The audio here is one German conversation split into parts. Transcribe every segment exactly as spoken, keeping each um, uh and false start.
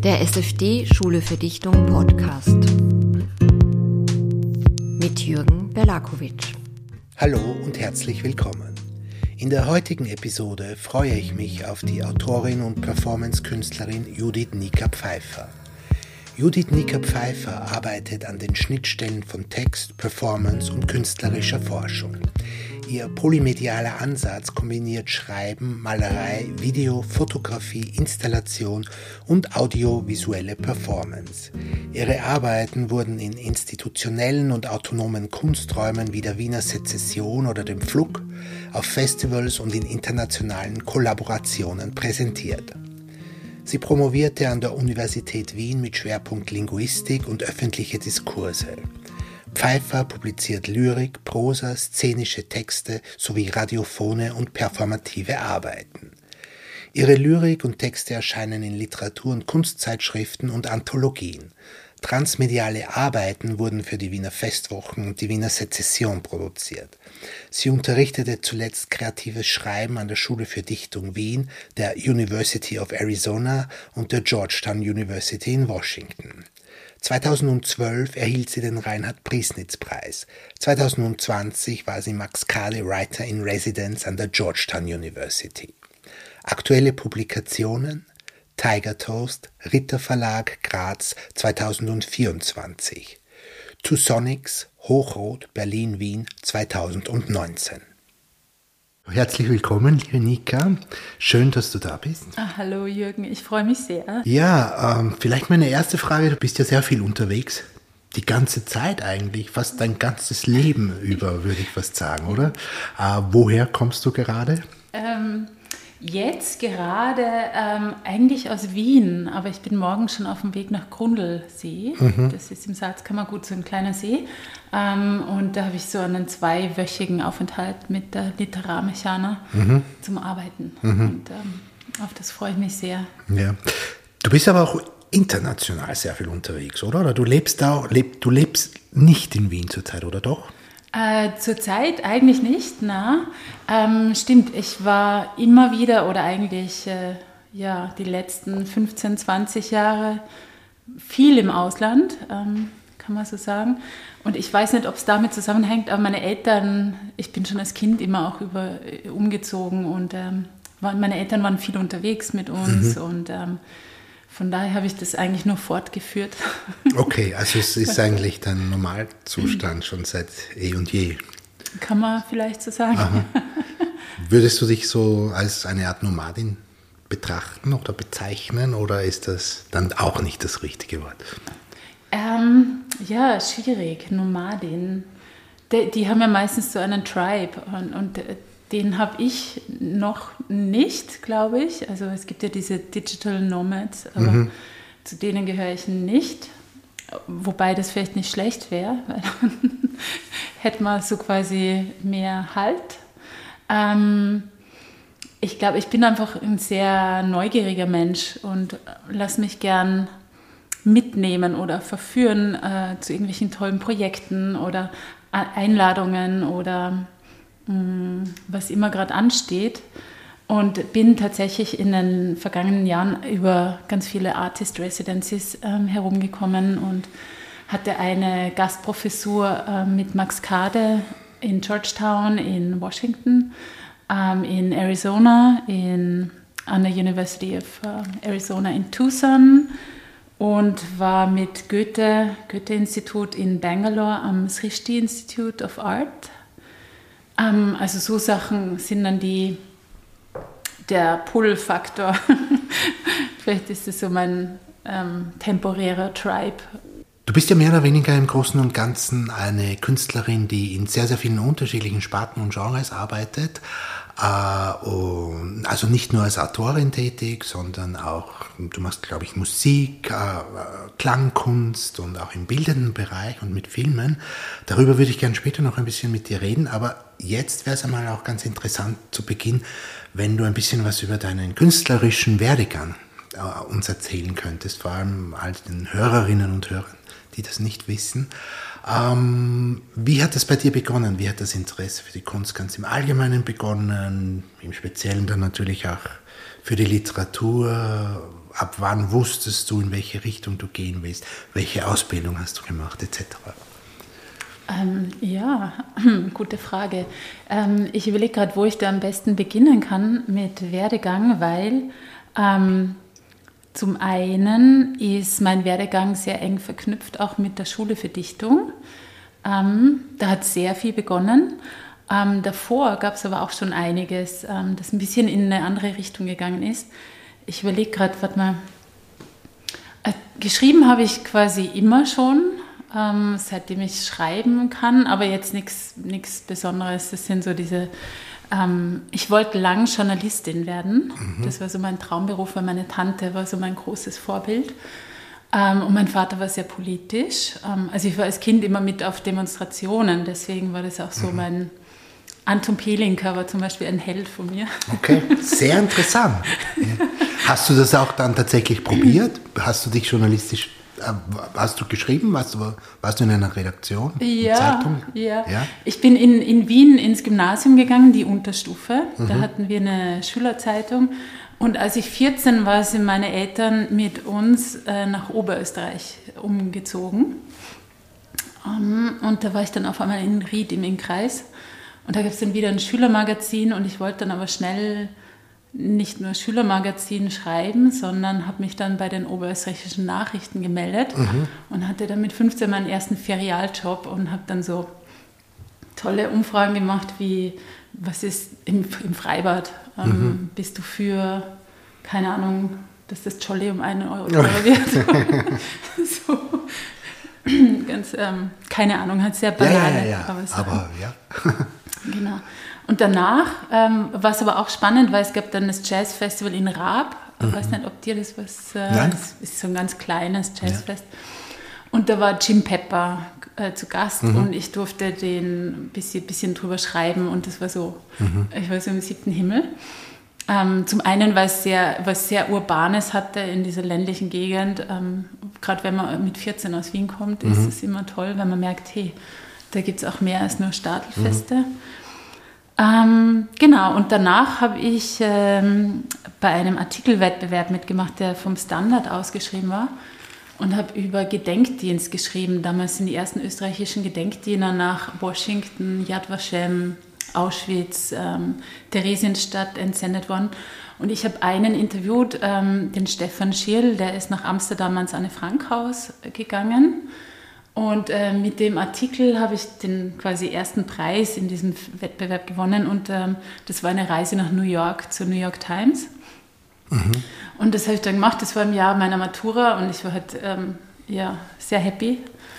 Der S F D Schule für Dichtung Podcast mit Jürgen Berlakovic. Hallo und herzlich willkommen. In der heutigen Episode freue ich mich auf die Autorin und Performance-Künstlerin Judith Nieker-Pfeiffer. Judith Nieker-Pfeiffer arbeitet an den Schnittstellen von Text, Performance und künstlerischer Forschung. Ihr polymedialer Ansatz kombiniert Schreiben, Malerei, Video, Fotografie, Installation und audiovisuelle Performance. Ihre Arbeiten wurden in institutionellen und autonomen Kunsträumen wie der Wiener Sezession oder dem Pflug, auf Festivals und in internationalen Kollaborationen präsentiert. Sie promovierte an der Universität Wien mit Schwerpunkt Linguistik und öffentliche Diskurse. Pfeiffer publiziert Lyrik, Prosa, szenische Texte sowie radiophone und performative Arbeiten. Ihre Lyrik und Texte erscheinen in Literatur- und Kunstzeitschriften und Anthologien. Transmediale Arbeiten wurden für die Wiener Festwochen und die Wiener Sezession produziert. Sie unterrichtete zuletzt kreatives Schreiben an der Schule für Dichtung Wien, der University of Arizona und der Georgetown University in Washington. zweitausendzwölf erhielt sie den Reinhard-Priesnitz-Preis. zweitausendzwanzig war sie Max Kade Writer in Residence an der Georgetown University. Aktuelle Publikationen: Tiger Toast, Ritter Verlag, Graz, zweitausendvierundzwanzig. Two Sonics, Hochrot, Berlin, Wien, zweitausendneunzehn. Herzlich willkommen, liebe Nika. Schön, dass du da bist. Ah, hallo Jürgen, ich freue mich sehr. Ja, ähm, vielleicht meine erste Frage. Du bist ja sehr viel unterwegs. Die ganze Zeit eigentlich, fast dein ganzes Leben über, würde ich fast sagen, oder? Äh, woher kommst du gerade? Ähm, jetzt gerade ähm, eigentlich aus Wien, aber ich bin morgen schon auf dem Weg nach Grundlsee. Mhm. Das ist im Salzkammergut so ein kleiner See. Ähm, und da habe ich so einen zweiwöchigen Aufenthalt mit der Literarmechaner mhm. zum Arbeiten. Mhm. Und ähm, auf das freue ich mich sehr. Ja. Du bist aber auch international sehr viel unterwegs, oder? Oder du lebst da, leb, du lebst nicht in Wien zurzeit, oder doch? Äh, zurzeit eigentlich nicht, na. Ähm, stimmt, ich war immer wieder oder eigentlich äh, ja, die letzten fünfzehn, zwanzig Jahre viel im Ausland, ähm, kann man so sagen. Und ich weiß nicht, ob es damit zusammenhängt, aber meine Eltern, ich bin schon als Kind immer auch über, umgezogen und ähm, waren, meine Eltern waren viel unterwegs mit uns mhm. und ähm, von daher habe ich das eigentlich nur fortgeführt. Okay, also es ist eigentlich dein Normalzustand schon seit eh und je. Kann man vielleicht so sagen. Aha. Würdest du dich so als eine Art Nomadin betrachten oder bezeichnen oder ist das dann auch nicht das richtige Wort? Ähm, ja, schwierig. Nomadin. Die, die haben ja meistens so einen Tribe und, und den habe ich noch nicht, glaube ich. Also es gibt ja diese Digital Nomads, aber mhm. zu denen gehöre ich nicht. Wobei das vielleicht nicht schlecht wäre, weil dann hätte man so quasi mehr Halt. Ähm, ich glaube, ich bin einfach ein sehr neugieriger Mensch und lasse mich gern mitnehmen oder verführen äh, zu irgendwelchen tollen Projekten oder Einladungen oder mh, was immer gerade ansteht. Und bin tatsächlich in den vergangenen Jahren über ganz viele Artist Residencies ähm, herumgekommen und hatte eine Gastprofessur äh, mit Max Kade in Georgetown, in Washington, ähm, in Arizona, in, an der University of uh, Arizona in Tucson und war mit Goethe, Goethe-Institut in Bangalore am Srishti Institute of Art. Ähm, also so Sachen sind dann die der Pull-Faktor. Vielleicht ist es so mein ähm, temporärer Tribe. Du bist ja mehr oder weniger im Großen und Ganzen eine Künstlerin, die in sehr, sehr vielen unterschiedlichen Sparten und Genres arbeitet. Äh, und also nicht nur als Autorin tätig, sondern auch, du machst, glaube ich, Musik, äh, Klangkunst und auch im bildenden Bereich und mit Filmen. Darüber würde ich gerne später noch ein bisschen mit dir reden, aber jetzt wäre es einmal auch ganz interessant zu Beginn, wenn du ein bisschen was über deinen künstlerischen Werdegang äh, uns erzählen könntest, vor allem all den Hörerinnen und Hörern, die das nicht wissen. Ähm, wie hat das bei dir begonnen? Wie hat das Interesse für die Kunst ganz im Allgemeinen begonnen? Im Speziellen dann natürlich auch für die Literatur. ab wann wusstest du, in welche Richtung du gehen willst? Welche Ausbildung hast du gemacht, et cetera? Ähm, ja, gute Frage. Ähm, ich überlege gerade, wo ich da am besten beginnen kann mit Werdegang, weil ähm, zum einen ist mein Werdegang sehr eng verknüpft auch mit der Schule für Dichtung. Ähm, da hat sehr viel begonnen. Ähm, davor gab es aber auch schon einiges, ähm, das ein bisschen in eine andere Richtung gegangen ist. Ich überlege gerade, warte mal, äh, geschrieben habe ich quasi immer schon, ähm, seitdem ich schreiben kann, aber jetzt nichts Besonderes. Das sind so diese, ähm, ich wollte lang Journalistin werden. Mhm. Das war so mein Traumberuf, weil meine Tante war so mein großes Vorbild. Ähm, und mein Vater war sehr politisch. Ähm, also ich war als Kind immer mit auf Demonstrationen, deswegen war das auch so mhm. mein... Anton Pelinka war zum Beispiel ein Held von mir. Okay, sehr interessant. Hast du das auch dann tatsächlich probiert? Hast du dich journalistisch, äh, hast du geschrieben? Warst du, warst du in einer Redaktion? Ja, Zeitung? ja. ja. Ich bin in, in Wien ins Gymnasium gegangen, die Unterstufe. Mhm. Da hatten wir eine Schülerzeitung. Und als ich vierzehn war, sind meine Eltern mit uns äh, nach Oberösterreich umgezogen. Um, und da war ich dann auf einmal in Ried im Innkreis. Und da gab es dann wieder ein Schülermagazin und ich wollte dann aber schnell nicht nur Schülermagazin schreiben, sondern habe mich dann bei den oberösterreichischen Nachrichten gemeldet mhm. und hatte dann mit fünfzehn meinen ersten Ferialjob und habe dann so tolle Umfragen gemacht wie, was ist im, im Freibad? Ähm, mhm. Bist du für, keine Ahnung, dass das Jolly um einen Euro teurer wird? so. Ganz, ähm, keine Ahnung, hat sehr banale. Ja, ja, ja, aber, so. aber ja. Genau. Und danach ähm, war es aber auch spannend, weil es gab dann das Jazzfestival in Raab. Ich mhm. weiß nicht, ob dir das was... Äh, Nein. Das ist so ein ganz kleines Jazzfest. Ja. Und da war Jim Pepper äh, zu Gast mhm. und ich durfte den ein bisschen, bisschen drüber schreiben und das war so, mhm. ich war so im siebten Himmel. Ähm, zum einen, weil es sehr, was sehr Urbanes hatte in dieser ländlichen Gegend. Ähm, Gerade wenn man mit vierzehn aus Wien kommt, mhm. ist es immer toll, wenn man merkt, hey, da gibt es auch mehr als nur Stadelfeste. Mhm. Ähm, genau, und danach habe ich ähm, bei einem Artikelwettbewerb mitgemacht, der vom Standard ausgeschrieben war und habe über Gedenkdienst geschrieben. Damals sind die ersten österreichischen Gedenkdiener nach Washington, Yad Vashem, Auschwitz, ähm, Theresienstadt entsendet worden. Und ich habe einen interviewt, ähm, den Stefan Schirl, der ist nach Amsterdam ans Anne-Frank-Haus gegangen. Und äh, mit dem Artikel habe ich den quasi ersten Preis in diesem Wettbewerb gewonnen. Und ähm, das war eine Reise nach New York zur New York Times. Mhm. Und das habe ich dann gemacht. Das war im Jahr meiner Matura und ich war halt ähm, ja, sehr happy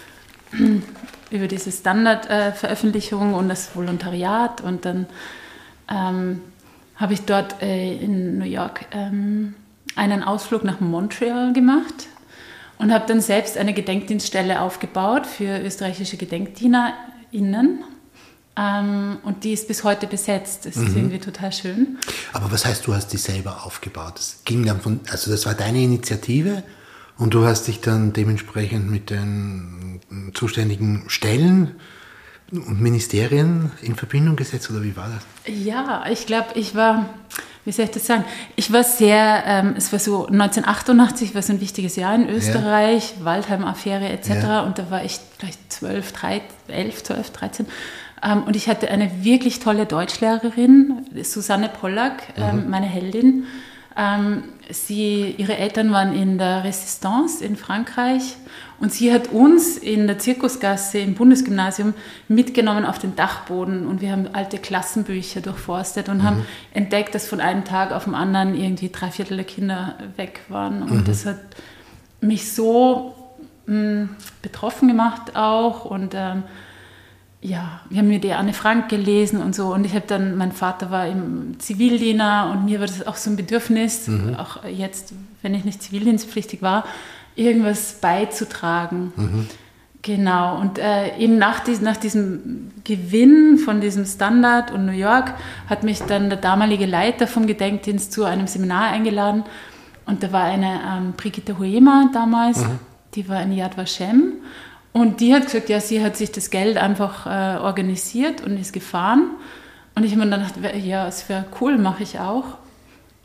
über diese Standardveröffentlichung äh, und das Volontariat. Und dann ähm, habe ich dort äh, in New York ähm, einen Ausflug nach Montreal gemacht. Und habe dann selbst eine Gedenkdienststelle aufgebaut für österreichische GedenkdienerInnen. Ähm, und die ist bis heute besetzt. Das mhm. ist irgendwie total schön. Aber was heißt, du hast die selber aufgebaut? Das ging dann von, also das war deine Initiative und du hast dich dann dementsprechend mit den zuständigen Stellen und Ministerien in Verbindung gesetzt, oder wie war das? Ja, ich glaube, ich war... Wie soll ich das sagen? Ich war sehr, ähm, es war so neunzehnhundertachtundachtzig, war so ein wichtiges Jahr in Österreich, ja. Waldheim-Affäre et cetera. Ja. Und da war ich vielleicht zwölf, dreizehn, elf, zwölf, dreizehn. Ähm, und ich hatte eine wirklich tolle Deutschlehrerin, Susanne Pollack, ähm, mhm. meine Heldin. Ähm, sie, ihre Eltern waren in der Resistance in Frankreich und sie hat uns in der Zirkusgasse im Bundesgymnasium mitgenommen auf den Dachboden und wir haben alte Klassenbücher durchforstet und mhm. haben entdeckt, dass von einem Tag auf den anderen irgendwie drei Viertel der Kinder weg waren und mhm. das hat mich so mh, betroffen gemacht auch und ähm, ja, wir haben mir die Anne Frank gelesen und so und ich habe dann, mein Vater war im Zivildiener und mir war das auch so ein Bedürfnis, mhm. auch jetzt, wenn ich nicht zivildienstpflichtig war, irgendwas beizutragen. Mhm. Genau, und äh, eben nach, dies, nach diesem Gewinn von diesem Standard und New York hat mich dann der damalige Leiter vom Gedenkdienst zu einem Seminar eingeladen und da war eine ähm, Brigitte Huema damals, mhm. die war in Yad Vashem. Und die hat gesagt, ja, sie hat sich das Geld einfach äh, organisiert und ist gefahren. Und ich habe mir dann gedacht, ja, es wäre cool, mache ich auch.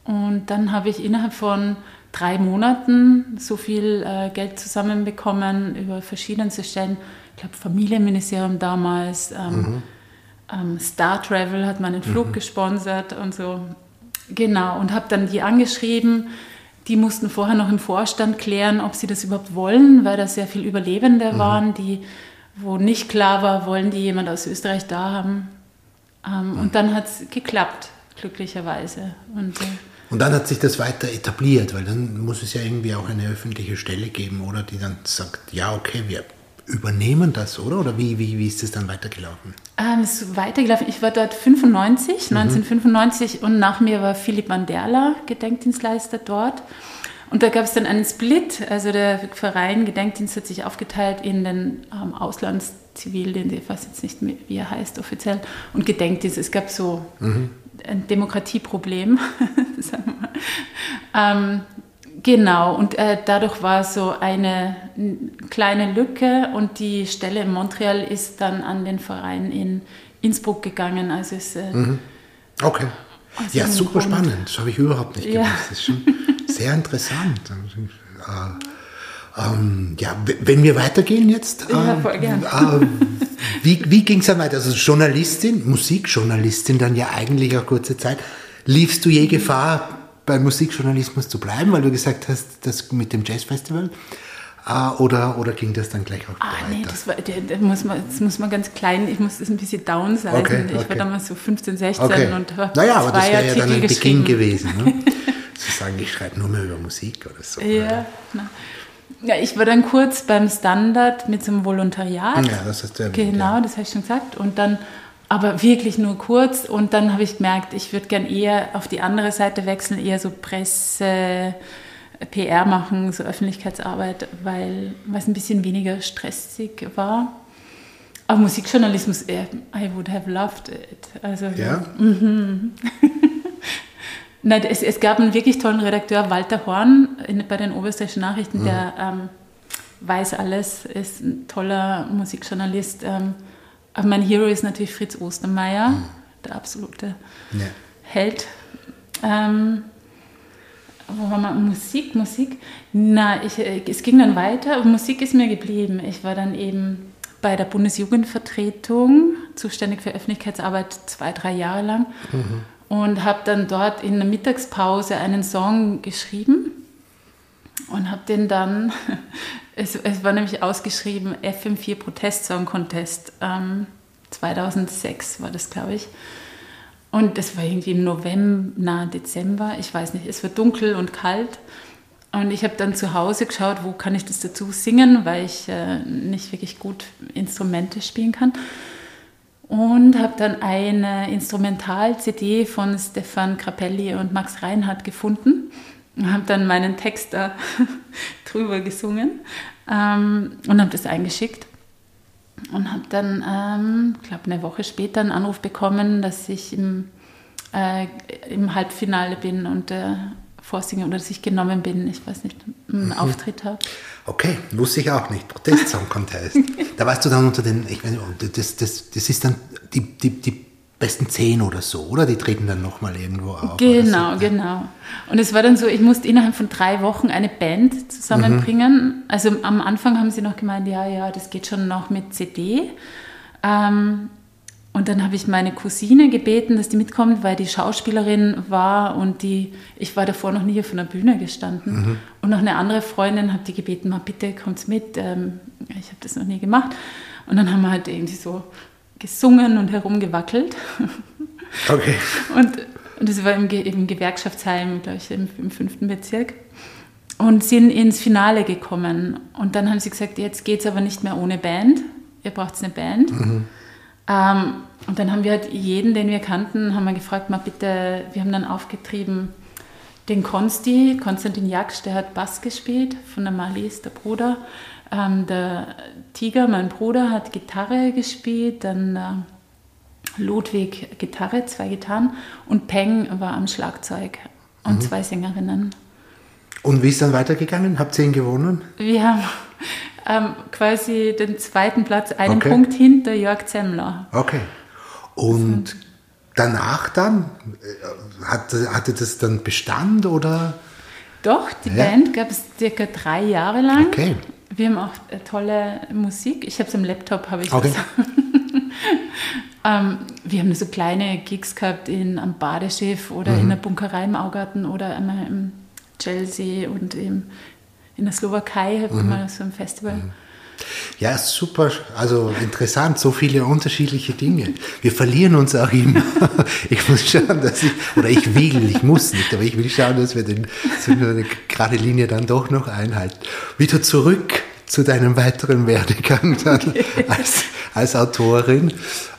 Und dann habe ich innerhalb von drei Monaten so viel äh, Geld zusammenbekommen über verschiedenste Stellen. Ich glaube, Familienministerium damals, ähm, mhm. ähm, Star Travel hat meinen Flug mhm. gesponsert und so. Genau, und habe dann die angeschrieben. Die mussten vorher noch im Vorstand klären, ob sie das überhaupt wollen, weil da sehr viele Überlebende mhm. waren, die, wo nicht klar war, wollen die jemand aus Österreich da haben. Ähm, mhm. Und dann hat es geklappt, glücklicherweise. Und, äh, und dann hat sich das weiter etabliert, weil dann muss es ja irgendwie auch eine öffentliche Stelle geben, oder, die dann sagt, ja, okay, wir übernehmen das, oder? Oder wie, wie, wie ist es dann weitergelaufen? Ähm, es ist weitergelaufen. Ich war dort fünfundneunzig, mhm. neunzehnhundertfünfundneunzig, und nach mir war Philipp Anderler Gedenkdienstleister dort. Und da gab es dann einen Split, also der Verein Gedenkdienst hat sich aufgeteilt in den ähm, Auslandszivildienst, ich weiß jetzt nicht, wie er heißt offiziell, und Gedenkdienst. Es gab so mhm. ein Demokratieproblem, sagen wir mal. Ähm, Genau, und äh, dadurch war so eine n- kleine Lücke, und die Stelle in Montreal ist dann an den Verein in Innsbruck gegangen. Also ist, äh, mhm. Okay. Ja, super Grund. Spannend. Das habe ich überhaupt nicht ja. gewusst. Das ist schon sehr interessant. Äh, ähm, ja, wenn wir weitergehen jetzt. Äh, ja, voll gern. Äh, wie wie ging es dann weiter? Also Journalistin, Musikjournalistin dann ja eigentlich auch kurze Zeit. Liefst du je Gefahr, bei Musikjournalismus zu bleiben, weil du gesagt hast, das mit dem Jazzfestival, äh, oder, oder ging das dann gleich auch ah, weiter? Nee, das, war, das, muss man, das muss man ganz klein, ich muss das ein bisschen downsizen. Okay, okay. Ich war damals so fünfzehn, sechzehn okay. und habe naja, aber das wäre ja dann ein Beginn gewesen. Ne? Zu sagen, ich schreibe nur mehr über Musik oder so. Ja, na. Ja, ich war dann kurz beim Standard mit so einem Volontariat. Ja, das hast du erwähnt. Genau, ja. das habe ich schon gesagt. Und dann, aber wirklich nur kurz. Und dann habe ich gemerkt, ich würde gern eher auf die andere Seite wechseln, eher so Presse, P R machen, so Öffentlichkeitsarbeit, weil es ein bisschen weniger stressig war. Aber Musikjournalismus, I would have loved it. Also, ja? Mhm. Nein, es, es gab einen wirklich tollen Redakteur, Walter Horn, in, bei den Oberösterreichischen Nachrichten, mhm. der ähm, weiß alles, ist ein toller Musikjournalist. Ähm, aber mein Hero ist natürlich Fritz Ostermeier, mhm. der absolute ja. Held. Ähm, wo war man? Musik, Musik? Na, ich, es ging dann weiter, aber Musik ist mir geblieben. Ich war dann eben bei der Bundesjugendvertretung, zuständig für Öffentlichkeitsarbeit, zwei, drei Jahre lang. Mhm. Und habe dann dort in der Mittagspause einen Song geschrieben und habe den dann, es, es war nämlich ausgeschrieben, F M vier Protestsong Contest, ähm, zweitausendsechs war das, glaube ich. Und das war irgendwie im November, na, Dezember, ich weiß nicht, es war dunkel und kalt. Und ich habe dann zu Hause geschaut, wo kann ich das dazu singen, weil ich äh, nicht wirklich gut Instrumente spielen kann. Und habe dann eine Instrumental-C D von Stefan Grappelli und Max Reinhardt gefunden und habe dann meinen Text da drüber gesungen ähm, und habe das eingeschickt. Und habe dann, ähm, ich glaube, eine Woche später einen Anruf bekommen, dass ich im, äh, im Halbfinale bin und äh, vorsinge oder dass ich genommen bin, ich weiß nicht, einen mhm. Auftritt habe. Okay, wusste ich auch nicht. Protest-Song-Contest. Da warst du dann unter den, ich weiß nicht, das, das, das ist dann die, die, die besten zehn oder so, oder? Die treten dann nochmal irgendwo auf. Genau, so. genau. Und es war dann so, ich musste innerhalb von drei Wochen eine Band zusammenbringen. Mhm. Also am Anfang haben sie noch gemeint, ja, ja, das geht schon noch mit C D. Ähm, und dann habe ich meine Cousine gebeten, dass die mitkommt, weil die Schauspielerin war und die, ich war davor noch nie auf einer Bühne gestanden. Mhm. Und noch eine andere Freundin hat die gebeten, mal bitte kommt's mit. Ähm, ich habe das noch nie gemacht. Und dann haben wir halt irgendwie so gesungen und herumgewackelt. Okay. Und, und das war im, im Gewerkschaftsheim, glaube ich, im, im fünften Bezirk. Und sind ins Finale gekommen. Und dann haben sie gesagt, jetzt geht's aber nicht mehr ohne Band. Ihr braucht eine Band. Mhm. Ähm, und dann haben wir halt jeden, den wir kannten, haben wir gefragt, mal bitte, wir haben dann aufgetrieben den Konsti, Konstantin Jaksch, der hat Bass gespielt, von der Marlies, der Bruder. Ähm, der Tiger, mein Bruder, hat Gitarre gespielt, dann äh, Ludwig Gitarre, zwei Gitarren und Peng war am Schlagzeug und mhm. zwei Sängerinnen. Und wie ist dann weitergegangen? Habt ihr ihn gewonnen? Wir haben ähm, quasi den zweiten Platz, einen okay. Punkt hinter Jörg Zemmler. Okay. Und danach dann? Hatte, hatte das dann Bestand oder? Doch, die ja. Band gab es circa drei Jahre lang. Okay. Wir haben auch tolle Musik. Ich habe es am Laptop, habe ich okay. das. ähm, wir haben so kleine Gigs gehabt in, am Badeschiff oder mhm. in der Bunkerei im Augarten oder einmal im Chelsea und im, in der Slowakei hatten mhm. wir so ein Festival. Mhm. Ja, super, also interessant, so viele unterschiedliche Dinge. Wir verlieren uns auch immer. Ich muss schauen, dass ich, oder ich will, ich muss nicht, aber ich will schauen, dass wir den, so eine gerade Linie dann doch noch einhalten. Wieder zurück zu deinem weiteren Werdegang dann okay. als, als Autorin.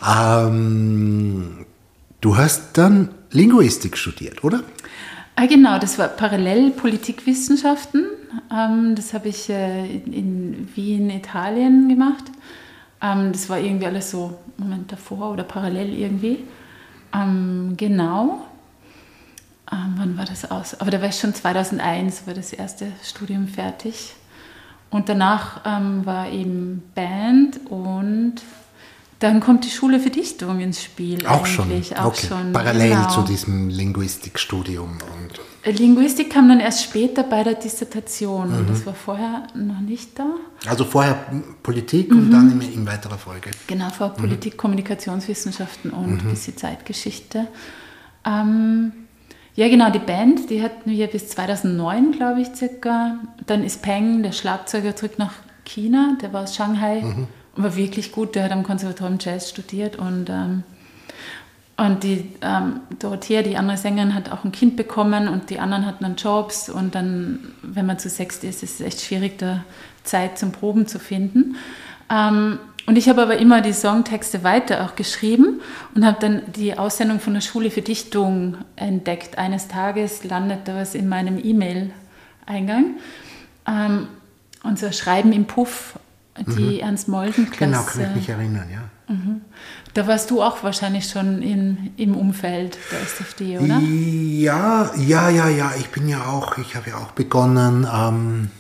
Ähm, du hast dann Linguistik studiert, oder? Ah, genau, das war parallel Politikwissenschaften. Ähm, das habe ich äh, in, in Wien, Italien gemacht. Ähm, das war irgendwie alles so, Moment davor oder parallel irgendwie. Ähm, genau. Ähm, wann war das aus? Aber da war ich schon zweitausendeins, war das erste Studium fertig. Und danach ähm, war eben Band und dann kommt die Schule für Dichtung ins Spiel. Auch schon, auch okay. schon. Parallel genau. zu diesem Linguistikstudium. Und Linguistik kam dann erst später bei der Dissertation. Mhm. Das war vorher noch nicht da. Also vorher Politik mhm. und dann in, in weiterer Folge. Genau, vorher mhm. Politik, Kommunikationswissenschaften und mhm. ein bisschen Zeitgeschichte. Ähm, ja genau, die Band, die hatten wir bis zweitausendneun, glaube ich, circa. Dann ist Peng, der Schlagzeuger, zurück nach China. Der war aus Shanghai. Mhm. War wirklich gut, der hat am Konservatorium Jazz studiert und, ähm, und die ähm, Dorothea, die andere Sängerin, hat auch ein Kind bekommen und die anderen hatten dann Jobs und dann, wenn man zu sechst ist, ist es echt schwierig, da Zeit zum Proben zu finden. Ähm, und ich habe aber immer die Songtexte weiter auch geschrieben und habe dann die Aussendung von der Schule für Dichtung entdeckt. Eines Tages landet da was in meinem E-Mail-Eingang ähm, und so Schreiben im Puff. Die mhm. Ernst-Molden-Klasse. Genau, kann ich mich erinnern, ja. Mhm. Da warst du auch wahrscheinlich schon in, im Umfeld der S F D, oder? Ja, ja, ja, ja. Ich bin ja auch, ich habe ja auch begonnen, ähm,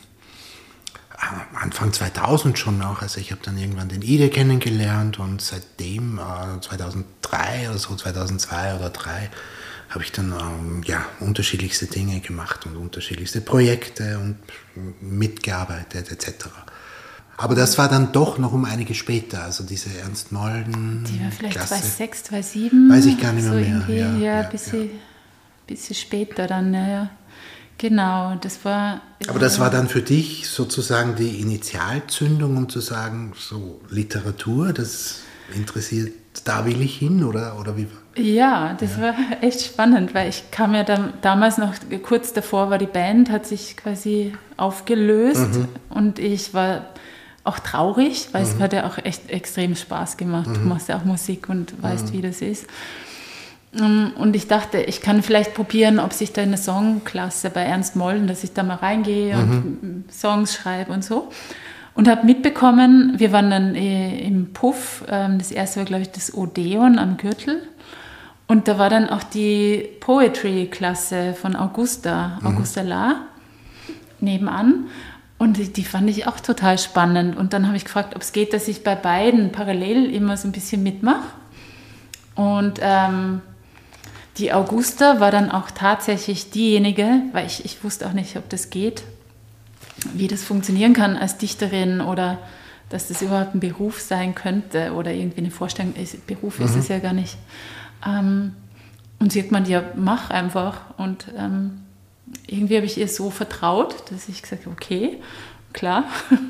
Anfang zweitausend schon noch. Also ich habe dann irgendwann den Ide kennengelernt und seitdem, äh, zweitausenddrei oder so, zweitausendzwei oder zweitausenddrei, habe ich dann ähm, ja, unterschiedlichste Dinge gemacht und unterschiedlichste Projekte und mitgearbeitet et cetera. Aber das war dann doch noch um einige später, also diese Ernst-Molden. Die war vielleicht Klasse. zweitausendsechs, zweitausendsieben. Weiß ich gar nicht mehr. So mehr. irgendwie, ja, ja, ja, ein bisschen, ja. bisschen später dann, ja. Genau, das war... Aber das war dann für dich sozusagen die Initialzündung, um zu sagen, so Literatur, das interessiert, da will ich hin, oder, oder wie? Ja, das ja. war echt spannend, weil ich kam ja da, damals noch, kurz davor war die Band, hat sich quasi aufgelöst mhm. und ich war auch traurig, weil mhm. es hat ja auch echt extrem Spaß gemacht. Mhm. Du machst ja auch Musik und weißt, mhm. wie das ist. Und ich dachte, ich kann vielleicht probieren, ob sich da in der Songklasse bei Ernst Molden, dass ich da mal reingehe mhm. und Songs schreibe und so. Und habe mitbekommen, wir waren dann im Puff, das erste war, glaube ich, das Odeon am Gürtel. Und da war dann auch die Poetry-Klasse von Augusta, mhm. Augusta La, nebenan. Und die, die fand ich auch total spannend. Und dann habe ich gefragt, ob es geht, dass ich bei beiden parallel immer so ein bisschen mitmache. Und ähm, die Augusta war dann auch tatsächlich diejenige, weil ich, ich wusste auch nicht, ob das geht, wie das funktionieren kann als Dichterin oder dass das überhaupt ein Beruf sein könnte oder irgendwie eine Vorstellung. Beruf mhm. ist es ja gar nicht. Ähm, und sie hat gemeint, ja, mach einfach. Und ähm, irgendwie habe ich ihr so vertraut, dass ich gesagt habe, okay, klar,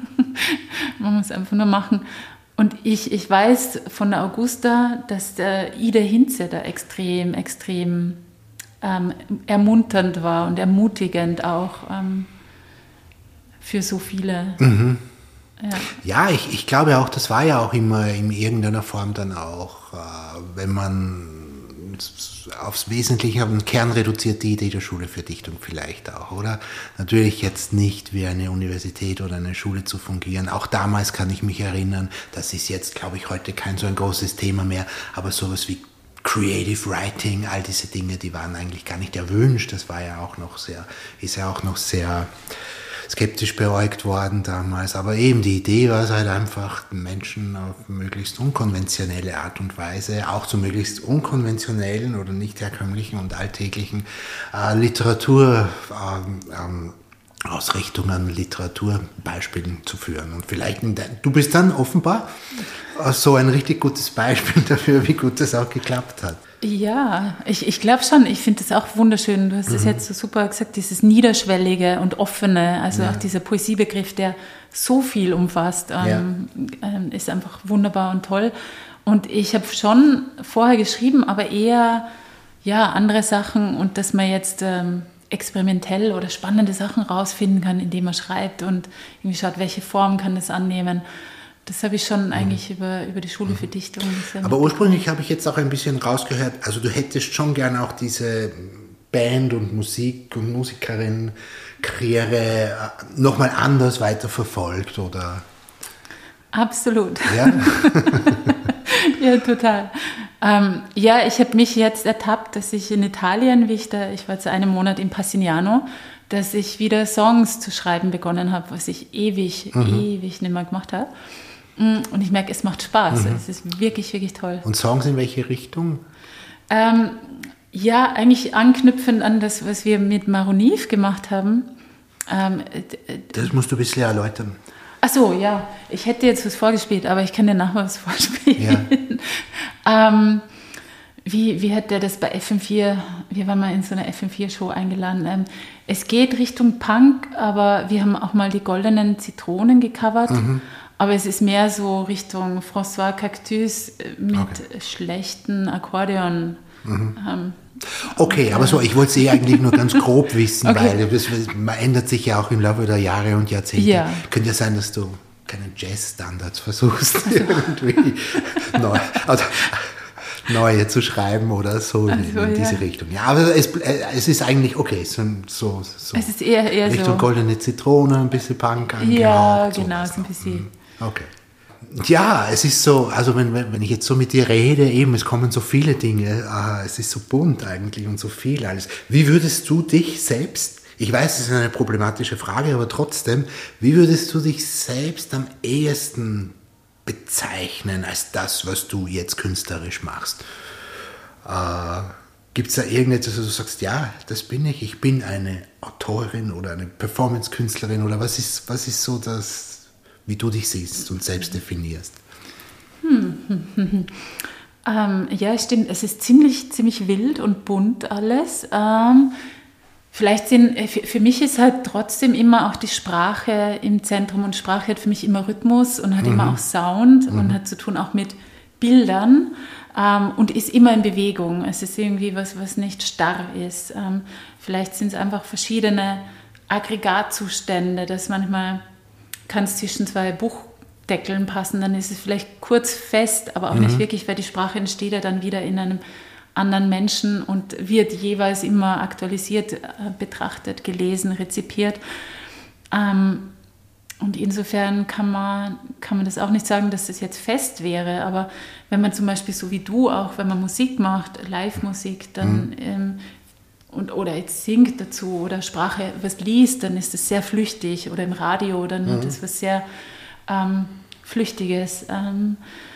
man muss einfach nur machen. Und ich, ich weiß von der Augusta, dass der Ida Hinze da extrem, extrem ähm, ermunternd war und ermutigend auch ähm, für so viele. Mhm. Ja, ja ich, ich glaube auch, das war ja auch immer in irgendeiner Form dann auch, äh, wenn man aufs Wesentliche auf den Kern reduziert, die Idee der Schule für Dichtung vielleicht auch, oder? Natürlich jetzt nicht wie eine Universität oder eine Schule zu fungieren. Auch damals kann ich mich erinnern, das ist jetzt, glaube ich, heute kein so ein großes Thema mehr, aber sowas wie Creative Writing, all diese Dinge, die waren eigentlich gar nicht erwünscht. Das war ja auch noch sehr, ist ja auch noch sehr, skeptisch beäugt worden damals. Aber eben die Idee war es halt einfach, Menschen auf möglichst unkonventionelle Art und Weise, auch zu möglichst unkonventionellen oder nicht herkömmlichen und alltäglichen äh, Literatur ähm, ähm, Ausrichtungen, Literaturbeispielen zu führen. Und vielleicht, in dein, du bist dann offenbar so ein richtig gutes Beispiel dafür, wie gut das auch geklappt hat. Ja, ich, ich glaube schon. Ich finde das auch wunderschön. Du hast es mhm. jetzt so super gesagt, dieses Niederschwellige und Offene, also ja. auch dieser Poesiebegriff, der so viel umfasst, ähm, ja. ähm, ist einfach wunderbar und toll. Und ich habe schon vorher geschrieben, aber eher ja, andere Sachen und dass man jetzt ähm, experimentell oder spannende Sachen rausfinden kann, indem man schreibt und irgendwie schaut, welche Form kann das annehmen. Das habe ich schon eigentlich mhm. über, über die Schule für Dichtung. Aber ursprünglich habe ich jetzt auch ein bisschen rausgehört, also du hättest schon gerne auch diese Band- und Musik- und Musikerin-Karriere nochmal anders weiterverfolgt, oder? Absolut. Ja, ja total. Ähm, ja, ich habe mich jetzt ertappt, dass ich in Italien, wie ich da, ich war jetzt einen Monat in Passignano, dass ich wieder Songs zu schreiben begonnen habe, was ich ewig, mhm. ewig nicht mehr gemacht habe. Und ich merke, es macht Spaß. Mhm. Es ist wirklich, wirklich toll. Und Songs in welche Richtung? Ähm, ja, eigentlich anknüpfend an das, was wir mit Maroniv gemacht haben. Ähm, das musst du ein bisschen erläutern. Ach so, ja. Ich hätte jetzt was vorgespielt, aber ich kann dir nachher was vorspielen. Ja. ähm, wie, wie hat der das bei F M vier, wir waren mal in so einer F M vier Show eingeladen. Ähm, es geht Richtung Punk, aber wir haben auch mal die Goldenen Zitronen gecovert. Mhm. Aber es ist mehr so Richtung François Cactus mit okay. schlechten Akkordeon. Mhm. Ähm, okay, aber so, ich wollte es eh eigentlich nur ganz grob wissen, okay. weil das, man ändert sich ja auch im Laufe der Jahre und Jahrzehnte. Ja. Könnte ja sein, dass du keine Jazz-Standards versuchst, also. irgendwie neu, also, neue zu schreiben oder so also, in, in diese ja. Richtung. Ja, aber es, es ist eigentlich okay, so, so, so es ist eher, eher Richtung so. Goldene Zitrone, ein bisschen Punk angehaucht. Ja, genau, so ein bisschen. Okay. Ja, es ist so, also wenn, wenn ich jetzt so mit dir rede, eben, es kommen so viele Dinge, ah, es ist so bunt eigentlich und so viel alles. Wie würdest du dich selbst, ich weiß, es ist eine problematische Frage, aber trotzdem, wie würdest du dich selbst am ehesten bezeichnen als das, was du jetzt künstlerisch machst? Äh, Gibt es da irgendetwas, wo du sagst, ja, das bin ich, ich bin eine Autorin oder eine Performance-Künstlerin, oder was ist, was ist so das, wie du dich siehst und selbst definierst? Hm, hm, hm, hm. Ähm, ja, stimmt. Es ist ziemlich, ziemlich wild und bunt alles. Ähm, vielleicht sind, für, für mich ist halt trotzdem immer auch die Sprache im Zentrum, und Sprache hat für mich immer Rhythmus und hat mhm. immer auch Sound mhm. und hat zu tun auch mit Bildern ähm, und ist immer in Bewegung. Es ist irgendwie was, was nicht starr ist. Ähm, vielleicht sind es einfach verschiedene Aggregatzustände, dass manchmal kann es zwischen zwei Buchdeckeln passen, dann ist es vielleicht kurz fest, aber auch mhm. nicht wirklich, weil die Sprache entsteht ja dann wieder in einem anderen Menschen und wird jeweils immer aktualisiert, äh, betrachtet, gelesen, rezipiert. Ähm, und insofern kann man, kann man das auch nicht sagen, dass das jetzt fest wäre, aber wenn man zum Beispiel so wie du auch, wenn man Musik macht, Live-Musik, dann mhm. ähm, Und, oder jetzt singt dazu oder Sprache was liest, dann ist das sehr flüchtig, oder im Radio, dann wird das was sehr ähm, Flüchtiges. Ähm,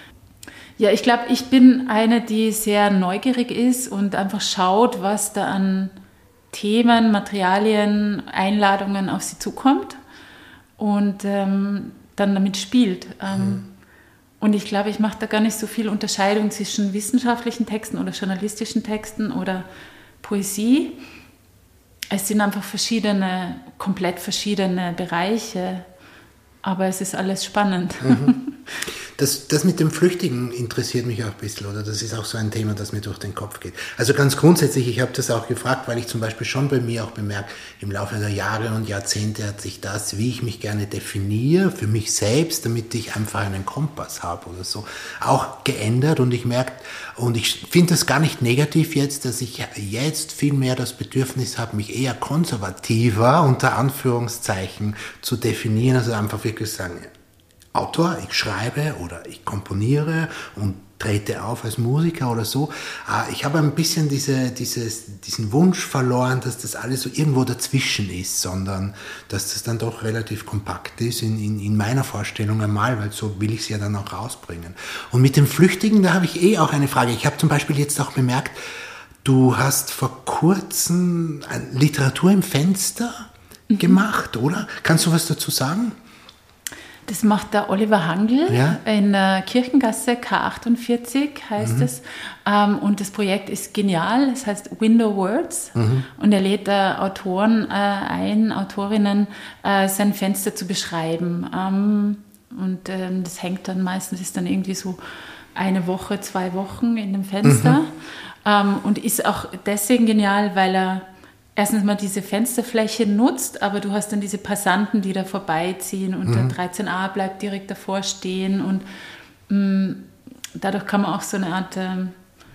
ja, ich glaube, ich bin eine, die sehr neugierig ist und einfach schaut, was da an Themen, Materialien, Einladungen auf sie zukommt und ähm, dann damit spielt. Ähm, mhm. Und ich glaube, ich mache da gar nicht so viel Unterscheidung zwischen wissenschaftlichen Texten oder journalistischen Texten oder Poesie. Es sind einfach verschiedene, komplett verschiedene Bereiche, aber es ist alles spannend. Mhm. Das, das mit dem Flüchtigen interessiert mich auch ein bisschen, oder? Das ist auch so ein Thema, das mir durch den Kopf geht. Also ganz grundsätzlich, ich habe das auch gefragt, weil ich zum Beispiel schon bei mir auch bemerke, im Laufe der Jahre und Jahrzehnte hat sich das, wie ich mich gerne definiere, für mich selbst, damit ich einfach einen Kompass habe oder so, auch geändert. Und ich merke, und ich finde das gar nicht negativ jetzt, dass ich jetzt viel mehr das Bedürfnis habe, mich eher konservativer, unter Anführungszeichen, zu definieren, also einfach wirklich sagen, Autor, ich schreibe oder ich komponiere und trete auf als Musiker oder so. Ich habe ein bisschen diese, dieses, diesen Wunsch verloren, dass das alles so irgendwo dazwischen ist, sondern dass das dann doch relativ kompakt ist in, in, in meiner Vorstellung einmal, weil so will ich es ja dann auch rausbringen. Und mit dem Flüchtigen, da habe ich eh auch eine Frage. Ich habe zum Beispiel jetzt auch bemerkt, du hast vor kurzem Literatur im Fenster mhm. gemacht, oder? Kannst du was dazu sagen? Das macht der Oliver Hangl ja. in der Kirchengasse K achtundvierzig, heißt mhm. es. Und das Projekt ist genial, es heißt Window Words. Mhm. Und er lädt Autoren ein, Autorinnen, sein Fenster zu beschreiben. Und das hängt dann meistens, ist dann irgendwie so eine Woche, zwei Wochen in dem Fenster. Mhm. Und ist auch deswegen genial, weil er erstens mal diese Fensterfläche nutzt, aber du hast dann diese Passanten, die da vorbeiziehen und mhm. der dreizehn a bleibt direkt davor stehen und mh, dadurch kann man auch so eine Art ähm,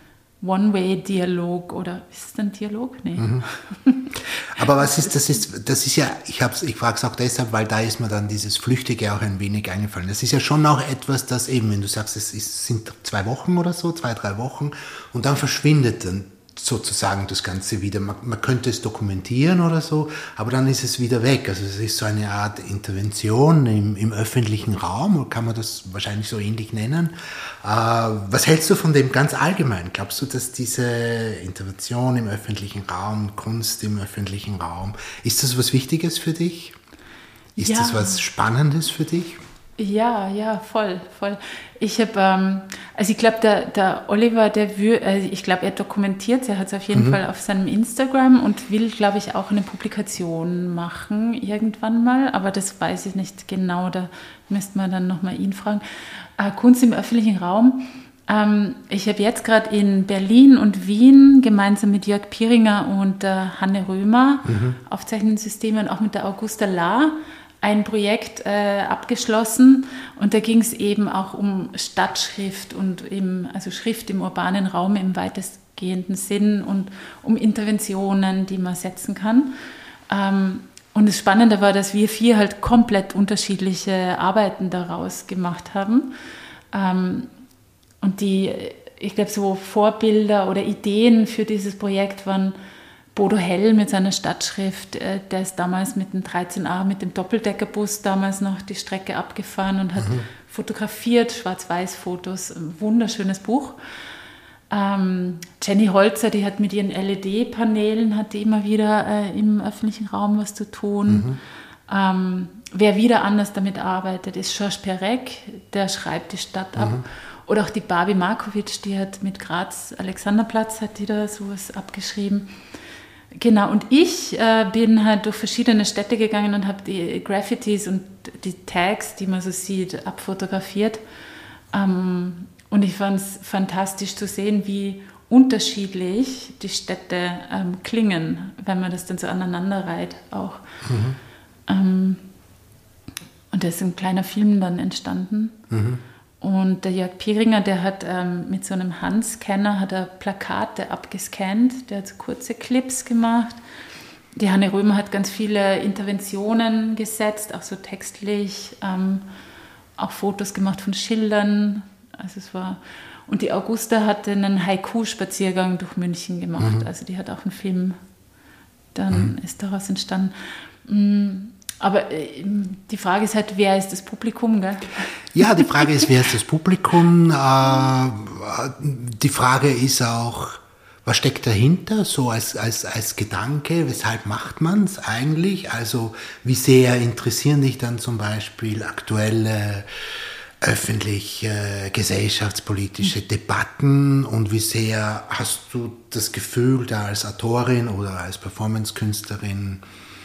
One-Way-Dialog oder ist es ein Dialog? Nee. Mhm. Aber was ist, das ist, das ist ja, ich hab's, ich frage es auch deshalb, weil da ist mir dann dieses Flüchtige auch ein wenig eingefallen. Das ist ja schon auch etwas, das eben, wenn du sagst, es ist, sind zwei Wochen oder so, zwei, drei Wochen und dann verschwindet dann sozusagen das Ganze wieder. Man, man könnte es dokumentieren oder so, aber dann ist es wieder weg. Also es ist so eine Art Intervention im, im öffentlichen Raum, kann man das wahrscheinlich so ähnlich nennen. Äh, was hältst du von dem ganz allgemein? Glaubst du, dass diese Intervention im öffentlichen Raum, Kunst im öffentlichen Raum, ist das was Wichtiges für dich? Ist ja. das was Spannendes für dich? Ja, ja, voll, voll. Ich habe, ähm, also ich glaube, der, der Oliver, der will, äh, ich glaube, er dokumentiert, er hat es auf jeden mhm. Fall auf seinem Instagram und will, glaube ich, auch eine Publikation machen irgendwann mal, aber das weiß ich nicht genau, da müsste man dann nochmal ihn fragen. Äh, Kunst im öffentlichen Raum. Ähm, ich habe jetzt gerade in Berlin und Wien gemeinsam mit Jörg Pieringer und äh, Hanne Römer mhm. Aufzeichnungssysteme und auch mit der Augusta Lahr ein Projekt äh, abgeschlossen und da ging es eben auch um Stadtschrift und eben, also Schrift im urbanen Raum im weitestgehenden Sinn und um Interventionen, die man setzen kann. Ähm, und das Spannende war, dass wir vier halt komplett unterschiedliche Arbeiten daraus gemacht haben. Ähm, und die, ich glaube, so Vorbilder oder Ideen für dieses Projekt waren Bodo Hell mit seiner Stadtschrift, der ist damals mit dem dreizehn a, mit dem Doppeldeckerbus damals noch die Strecke abgefahren und hat mhm. fotografiert, Schwarz-Weiß-Fotos, ein wunderschönes Buch. Ähm, Jenny Holzer, die hat mit ihren L E D-Paneelen, hat die immer wieder äh, im öffentlichen Raum was zu tun. Mhm. Ähm, wer wieder anders damit arbeitet, ist Georges Perec, der schreibt die Stadt ab. Mhm. Oder auch die Barbie Markovic, die hat mit Graz Alexanderplatz, hat die da sowas abgeschrieben. Genau, und ich äh, bin halt durch verschiedene Städte gegangen und habe die Graffitis und die Tags, die man so sieht, abfotografiert. Ähm, und ich fand es fantastisch zu sehen, wie unterschiedlich die Städte ähm, klingen, wenn man das dann so aneinander reiht auch. Mhm. Ähm, und da ist ein kleiner Film dann entstanden. Mhm. Und der Jörg Pieringer, der hat ähm, mit so einem Handscanner hat er Plakate abgescannt, der hat so kurze Clips gemacht. Die Hanne Römer hat ganz viele Interventionen gesetzt, auch so textlich, ähm, auch Fotos gemacht von Schildern. Also es war, und die Augusta hatte einen Haiku-Spaziergang durch München gemacht. Mhm. Also die hat auch einen Film, dann mhm. ist daraus entstanden. Mhm. Aber die Frage ist halt, wer ist das Publikum, gell? Ja, die Frage ist, wer ist das Publikum? Die Frage ist auch, was steckt dahinter, so als, als, als Gedanke, weshalb macht man es eigentlich? Also wie sehr interessieren dich dann zum Beispiel aktuelle öffentliche, gesellschaftspolitische Debatten und wie sehr hast du das Gefühl, da als Autorin oder als Performancekünstlerin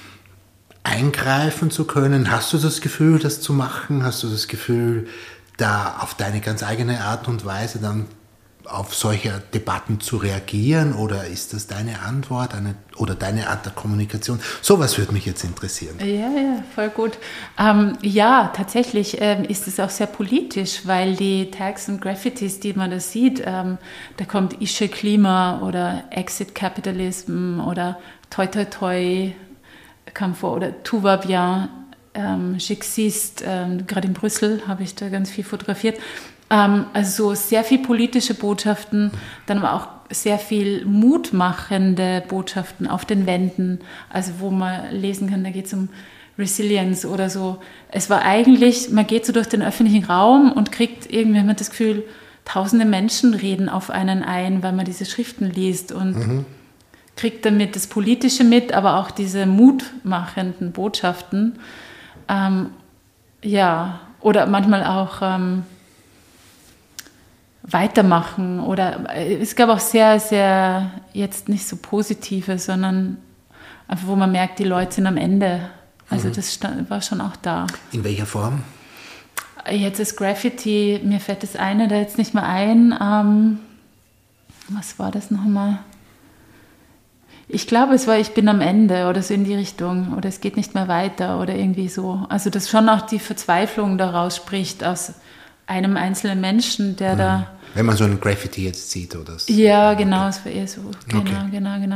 eingreifen zu können? Hast du das Gefühl, das zu machen? Hast du das Gefühl, da auf deine ganz eigene Art und Weise dann auf solche Debatten zu reagieren? Oder ist das deine Antwort eine, oder deine Art der Kommunikation? Sowas würde mich jetzt interessieren. Ja, ja, voll gut. Ähm, ja, tatsächlich ähm, ist es auch sehr politisch, weil die Tags und Graffitis, die man da sieht, ähm, da kommt Ische Klima oder Exit Capitalism oder Toi Toi Toi kam vor oder Tout va bien. ähm, Schexist, ähm, gerade in Brüssel habe ich da ganz viel fotografiert. Ähm, also so sehr viel politische Botschaften, dann aber auch sehr viel mutmachende Botschaften auf den Wänden, also wo man lesen kann, da geht es um Resilience oder so. Es war eigentlich, man geht so durch den öffentlichen Raum und kriegt irgendwie, hat man das Gefühl, tausende Menschen reden auf einen ein, weil man diese Schriften liest und mhm. kriegt damit das Politische mit, aber auch diese mutmachenden Botschaften. Ähm, ja, oder manchmal auch ähm, weitermachen oder es gab auch sehr, sehr jetzt nicht so positive, sondern einfach, wo man merkt, die Leute sind am Ende. Also mhm. das stand, war schon auch da. In welcher Form? Jetzt ist Graffiti, mir fällt das eine da jetzt nicht mehr ein. Ähm, was war das nochmal? Ich glaube, es war Ich bin am Ende oder so in die Richtung oder es geht nicht mehr weiter oder irgendwie so. Also dass schon auch die Verzweiflung daraus spricht aus einem einzelnen Menschen, der mhm. da... Wenn man so ein Graffiti jetzt sieht oder so. Ja, genau, es war eher so. Genau, okay. genau, genau.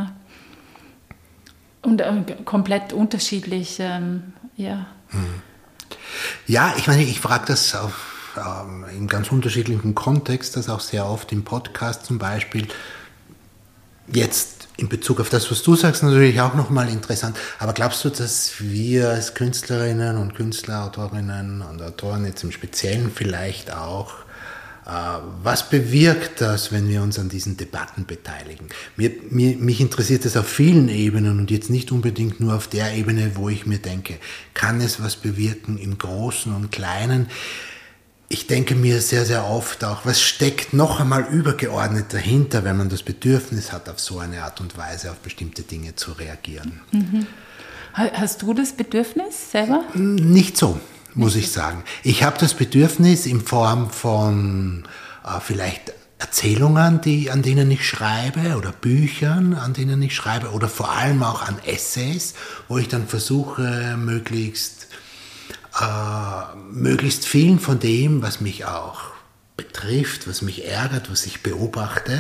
Und äh, komplett unterschiedlich, ähm, ja. Mhm. Ja, ich meine, ich frage das auf, ähm, in ganz unterschiedlichen Kontext, das auch sehr oft im Podcast zum Beispiel. Jetzt in Bezug auf das, was du sagst, natürlich auch nochmal interessant. Aber glaubst du, dass wir als Künstlerinnen und Künstler, Autorinnen und Autoren jetzt im Speziellen vielleicht auch, äh, was bewirkt das, wenn wir uns an diesen Debatten beteiligen? Mir, mir, mich interessiert das auf vielen Ebenen und jetzt nicht unbedingt nur auf der Ebene, wo ich mir denke, kann es was bewirken im Großen und Kleinen? Ich denke mir sehr, sehr oft auch, was steckt noch einmal übergeordnet dahinter, wenn man das Bedürfnis hat, auf so eine Art und Weise auf bestimmte Dinge zu reagieren. Mhm. Hast du das Bedürfnis selber? Nicht so, muss Nicht ich so. sagen. Ich habe das Bedürfnis in Form von äh, vielleicht Erzählungen, die, an denen ich schreibe oder Büchern, an denen ich schreibe oder vor allem auch an Essays, wo ich dann versuche, möglichst Äh, möglichst vielen von dem, was mich auch betrifft, was mich ärgert, was ich beobachte,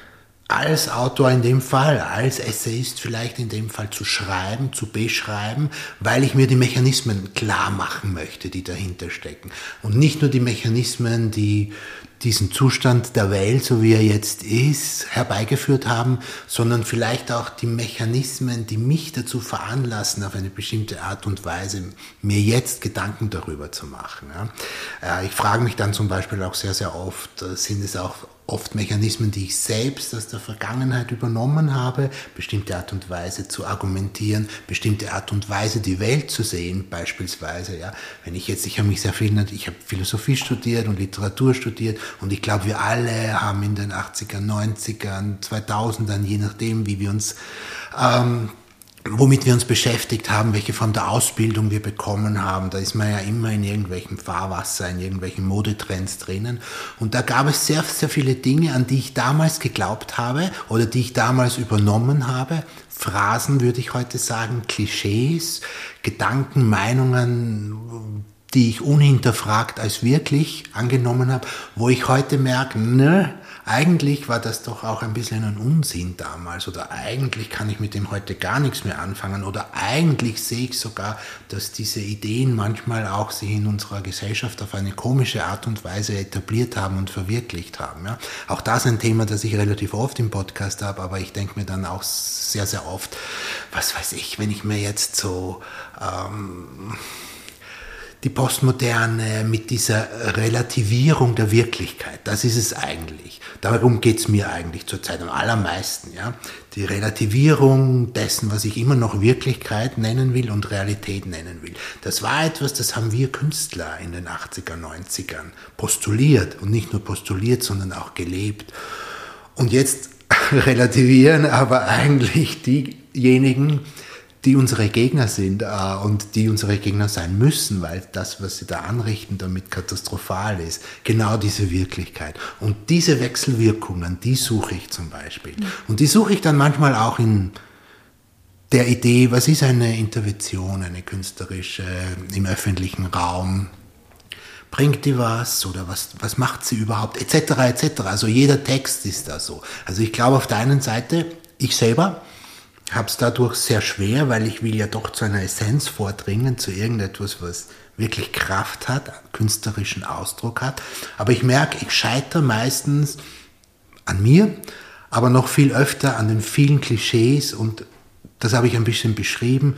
als Autor in dem Fall, als Essayist vielleicht in dem Fall zu schreiben, zu beschreiben, weil ich mir die Mechanismen klar machen möchte, die dahinter stecken. Und nicht nur die Mechanismen, die diesen Zustand der Welt, so wie er jetzt ist, herbeigeführt haben, sondern vielleicht auch die Mechanismen, die mich dazu veranlassen, auf eine bestimmte Art und Weise mir jetzt Gedanken darüber zu machen. Ja. Ich frage mich dann zum Beispiel auch sehr, sehr oft, sind es auch oft Mechanismen, die ich selbst aus der Vergangenheit übernommen habe, bestimmte Art und Weise zu argumentieren, bestimmte Art und Weise die Welt zu sehen, beispielsweise. Ja. Wenn ich jetzt, ich habe mich sehr viel, ich habe Philosophie studiert und Literatur studiert und ich glaube, wir alle haben in den achtzigern, neunzigern, zweitausendern, je nachdem, wie wir uns ähm, womit wir uns beschäftigt haben, welche Form der Ausbildung wir bekommen haben. Da ist man ja immer in irgendwelchem Fahrwasser, in irgendwelchen Modetrends drinnen. Und da gab es sehr, sehr viele Dinge, an die ich damals geglaubt habe oder die ich damals übernommen habe. Phrasen, würde ich heute sagen, Klischees, Gedanken, Meinungen, die ich unhinterfragt als wirklich angenommen habe, wo ich heute merke, ne, eigentlich war das doch auch ein bisschen ein Unsinn damals oder eigentlich kann ich mit dem heute gar nichts mehr anfangen oder eigentlich sehe ich sogar, dass diese Ideen manchmal auch sich in unserer Gesellschaft auf eine komische Art und Weise etabliert haben und verwirklicht haben. Ja. Auch das ein Thema, das ich relativ oft im Podcast habe, aber ich denke mir dann auch sehr, sehr oft, was weiß ich, wenn ich mir jetzt so ähm, die Postmoderne mit dieser Relativierung der Wirklichkeit, das ist es eigentlich. Darum geht es mir eigentlich zurzeit am allermeisten. Ja? Die Relativierung dessen, was ich immer noch Wirklichkeit nennen will und Realität nennen will. Das war etwas, das haben wir Künstler in den achtziger, neunzigern postuliert und nicht nur postuliert, sondern auch gelebt. Und jetzt relativieren aber eigentlich diejenigen, die unsere Gegner sind äh, und die unsere Gegner sein müssen, weil das, was sie da anrichten, damit katastrophal ist. Genau diese Wirklichkeit. Und diese Wechselwirkungen, die suche ich zum Beispiel. Mhm. Und die suche ich dann manchmal auch in der Idee, was ist eine Intervention, eine künstlerische im öffentlichen Raum? Bringt die was oder was, was macht sie überhaupt, et cetera et cetera. Also jeder Text ist da so. Also ich glaube auf der einen Seite, ich selber habe es dadurch sehr schwer, weil ich will ja doch zu einer Essenz vordringen, zu irgendetwas, was wirklich Kraft hat, künstlerischen Ausdruck hat. Aber ich merke, ich scheitere meistens an mir, aber noch viel öfter an den vielen Klischees und das habe ich ein bisschen beschrieben,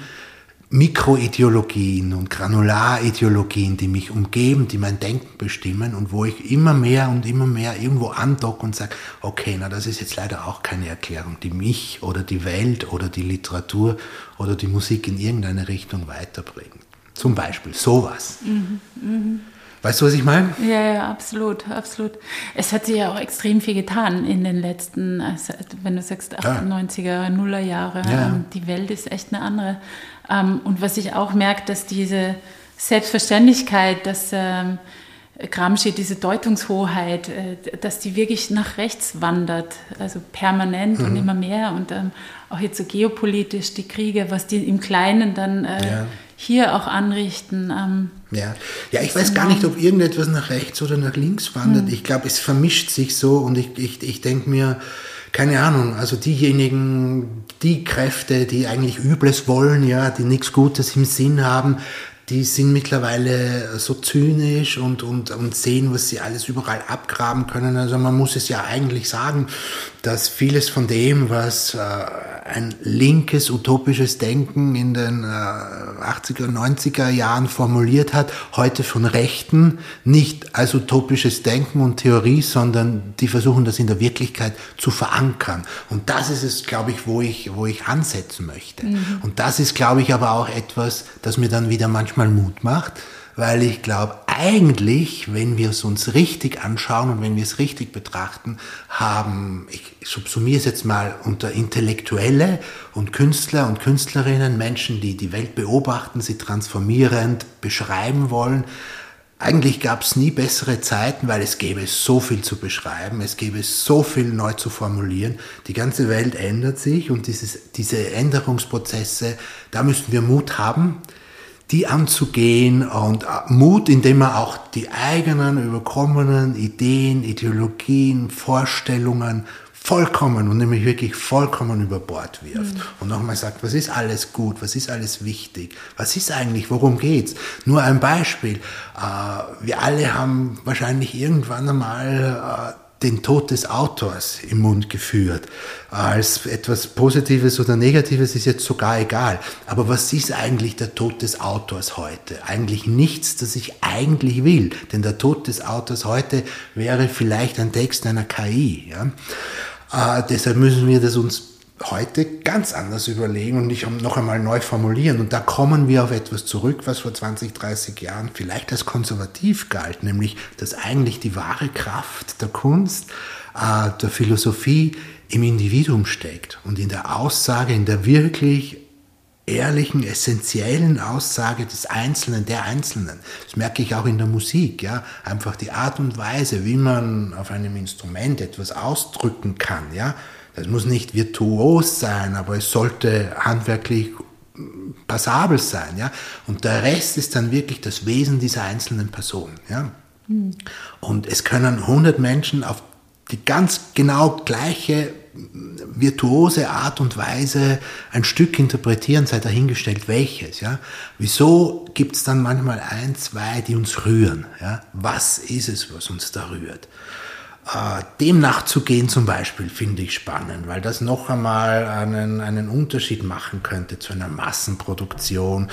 Mikroideologien und Granularideologien, die mich umgeben, die mein Denken bestimmen und wo ich immer mehr und immer mehr irgendwo andocke und sage, okay, na das ist jetzt leider auch keine Erklärung, die mich oder die Welt oder die Literatur oder die Musik in irgendeine Richtung weiterbringt. Zum Beispiel sowas. Mhm, mh. Weißt du, was ich meine? Ja, ja, absolut, absolut. Es hat sich ja auch extrem viel getan in den letzten, also wenn du sagst achtundneunziger, Nuller Jahre. Ja. Ähm, die Welt ist echt eine andere. Ähm, und was ich auch merke, dass diese Selbstverständlichkeit, dass ähm, Gramsci, diese Deutungshoheit, äh, dass die wirklich nach rechts wandert, also permanent mhm. und immer mehr. Und ähm, auch jetzt so geopolitisch, die Kriege, was die im Kleinen dann äh, ja. hier auch anrichten. Ähm, ja. ja, ich weiß gar nicht, ob irgendetwas nach rechts oder nach links wandert. Mhm. Ich glaube, es vermischt sich so und ich, ich, ich denke mir, keine Ahnung, also diejenigen, die Kräfte, die eigentlich Übles wollen, ja, die nichts Gutes im Sinn haben, die sind mittlerweile so zynisch und, und, und sehen, was sie alles überall abgraben können. Also man muss es ja eigentlich sagen, dass vieles von dem, was äh, ein linkes, utopisches Denken in den äh, achtziger, neunziger Jahren formuliert hat, heute von Rechten nicht als utopisches Denken und Theorie, sondern die versuchen, das in der Wirklichkeit zu verankern. Und das ist es, glaube ich, wo ich, wo ich ansetzen möchte. Mhm. Und das ist, glaube ich, aber auch etwas, das mir dann wieder manchmal Mut macht, weil ich glaube, eigentlich, wenn wir es uns richtig anschauen und wenn wir es richtig betrachten, haben, ich subsumiere es jetzt mal unter Intellektuelle und Künstler und Künstlerinnen, Menschen, die die Welt beobachten, sie transformierend beschreiben wollen. Eigentlich gab es nie bessere Zeiten, weil es gäbe so viel zu beschreiben, es gäbe so viel neu zu formulieren. Die ganze Welt ändert sich und dieses, diese Änderungsprozesse, da müssen wir Mut haben, die anzugehen und Mut, indem man auch die eigenen überkommenen Ideen, Ideologien, Vorstellungen vollkommen und nämlich wirklich vollkommen über Bord wirft. Mhm. Und nochmal sagt, was ist alles gut, was ist alles wichtig, was ist eigentlich, worum geht's? Nur ein Beispiel, äh, wir alle haben wahrscheinlich irgendwann einmal äh, den Tod des Autors im Mund geführt. Als etwas Positives oder Negatives ist jetzt sogar egal. Aber was ist eigentlich der Tod des Autors heute? Eigentlich nichts, das ich eigentlich will. Denn der Tod des Autors heute wäre vielleicht ein Text einer K I. Ja? Äh, deshalb müssen wir das uns heute ganz anders überlegen und nicht noch einmal neu formulieren. Und da kommen wir auf etwas zurück, was vor zwanzig, dreißig Jahren vielleicht als konservativ galt, nämlich, dass eigentlich die wahre Kraft der Kunst, äh, der Philosophie im Individuum steckt und in der Aussage, in der wirklich ehrlichen, essentiellen Aussage des Einzelnen, der Einzelnen. Das merke ich auch in der Musik, ja. Einfach die Art und Weise, wie man auf einem Instrument etwas ausdrücken kann, ja. Das muss nicht virtuos sein, aber es sollte handwerklich passabel sein, ja. Und der Rest ist dann wirklich das Wesen dieser einzelnen Person, ja. Mhm. Und es können hundert Menschen auf die ganz genau gleiche virtuose Art und Weise ein Stück interpretieren, sei dahingestellt welches, ja. Wieso gibt es dann manchmal ein, zwei, die uns rühren, ja. Was ist es, was uns da rührt? Dem nachzugehen zum Beispiel finde ich spannend, weil das noch einmal einen, einen Unterschied machen könnte zu einer Massenproduktion,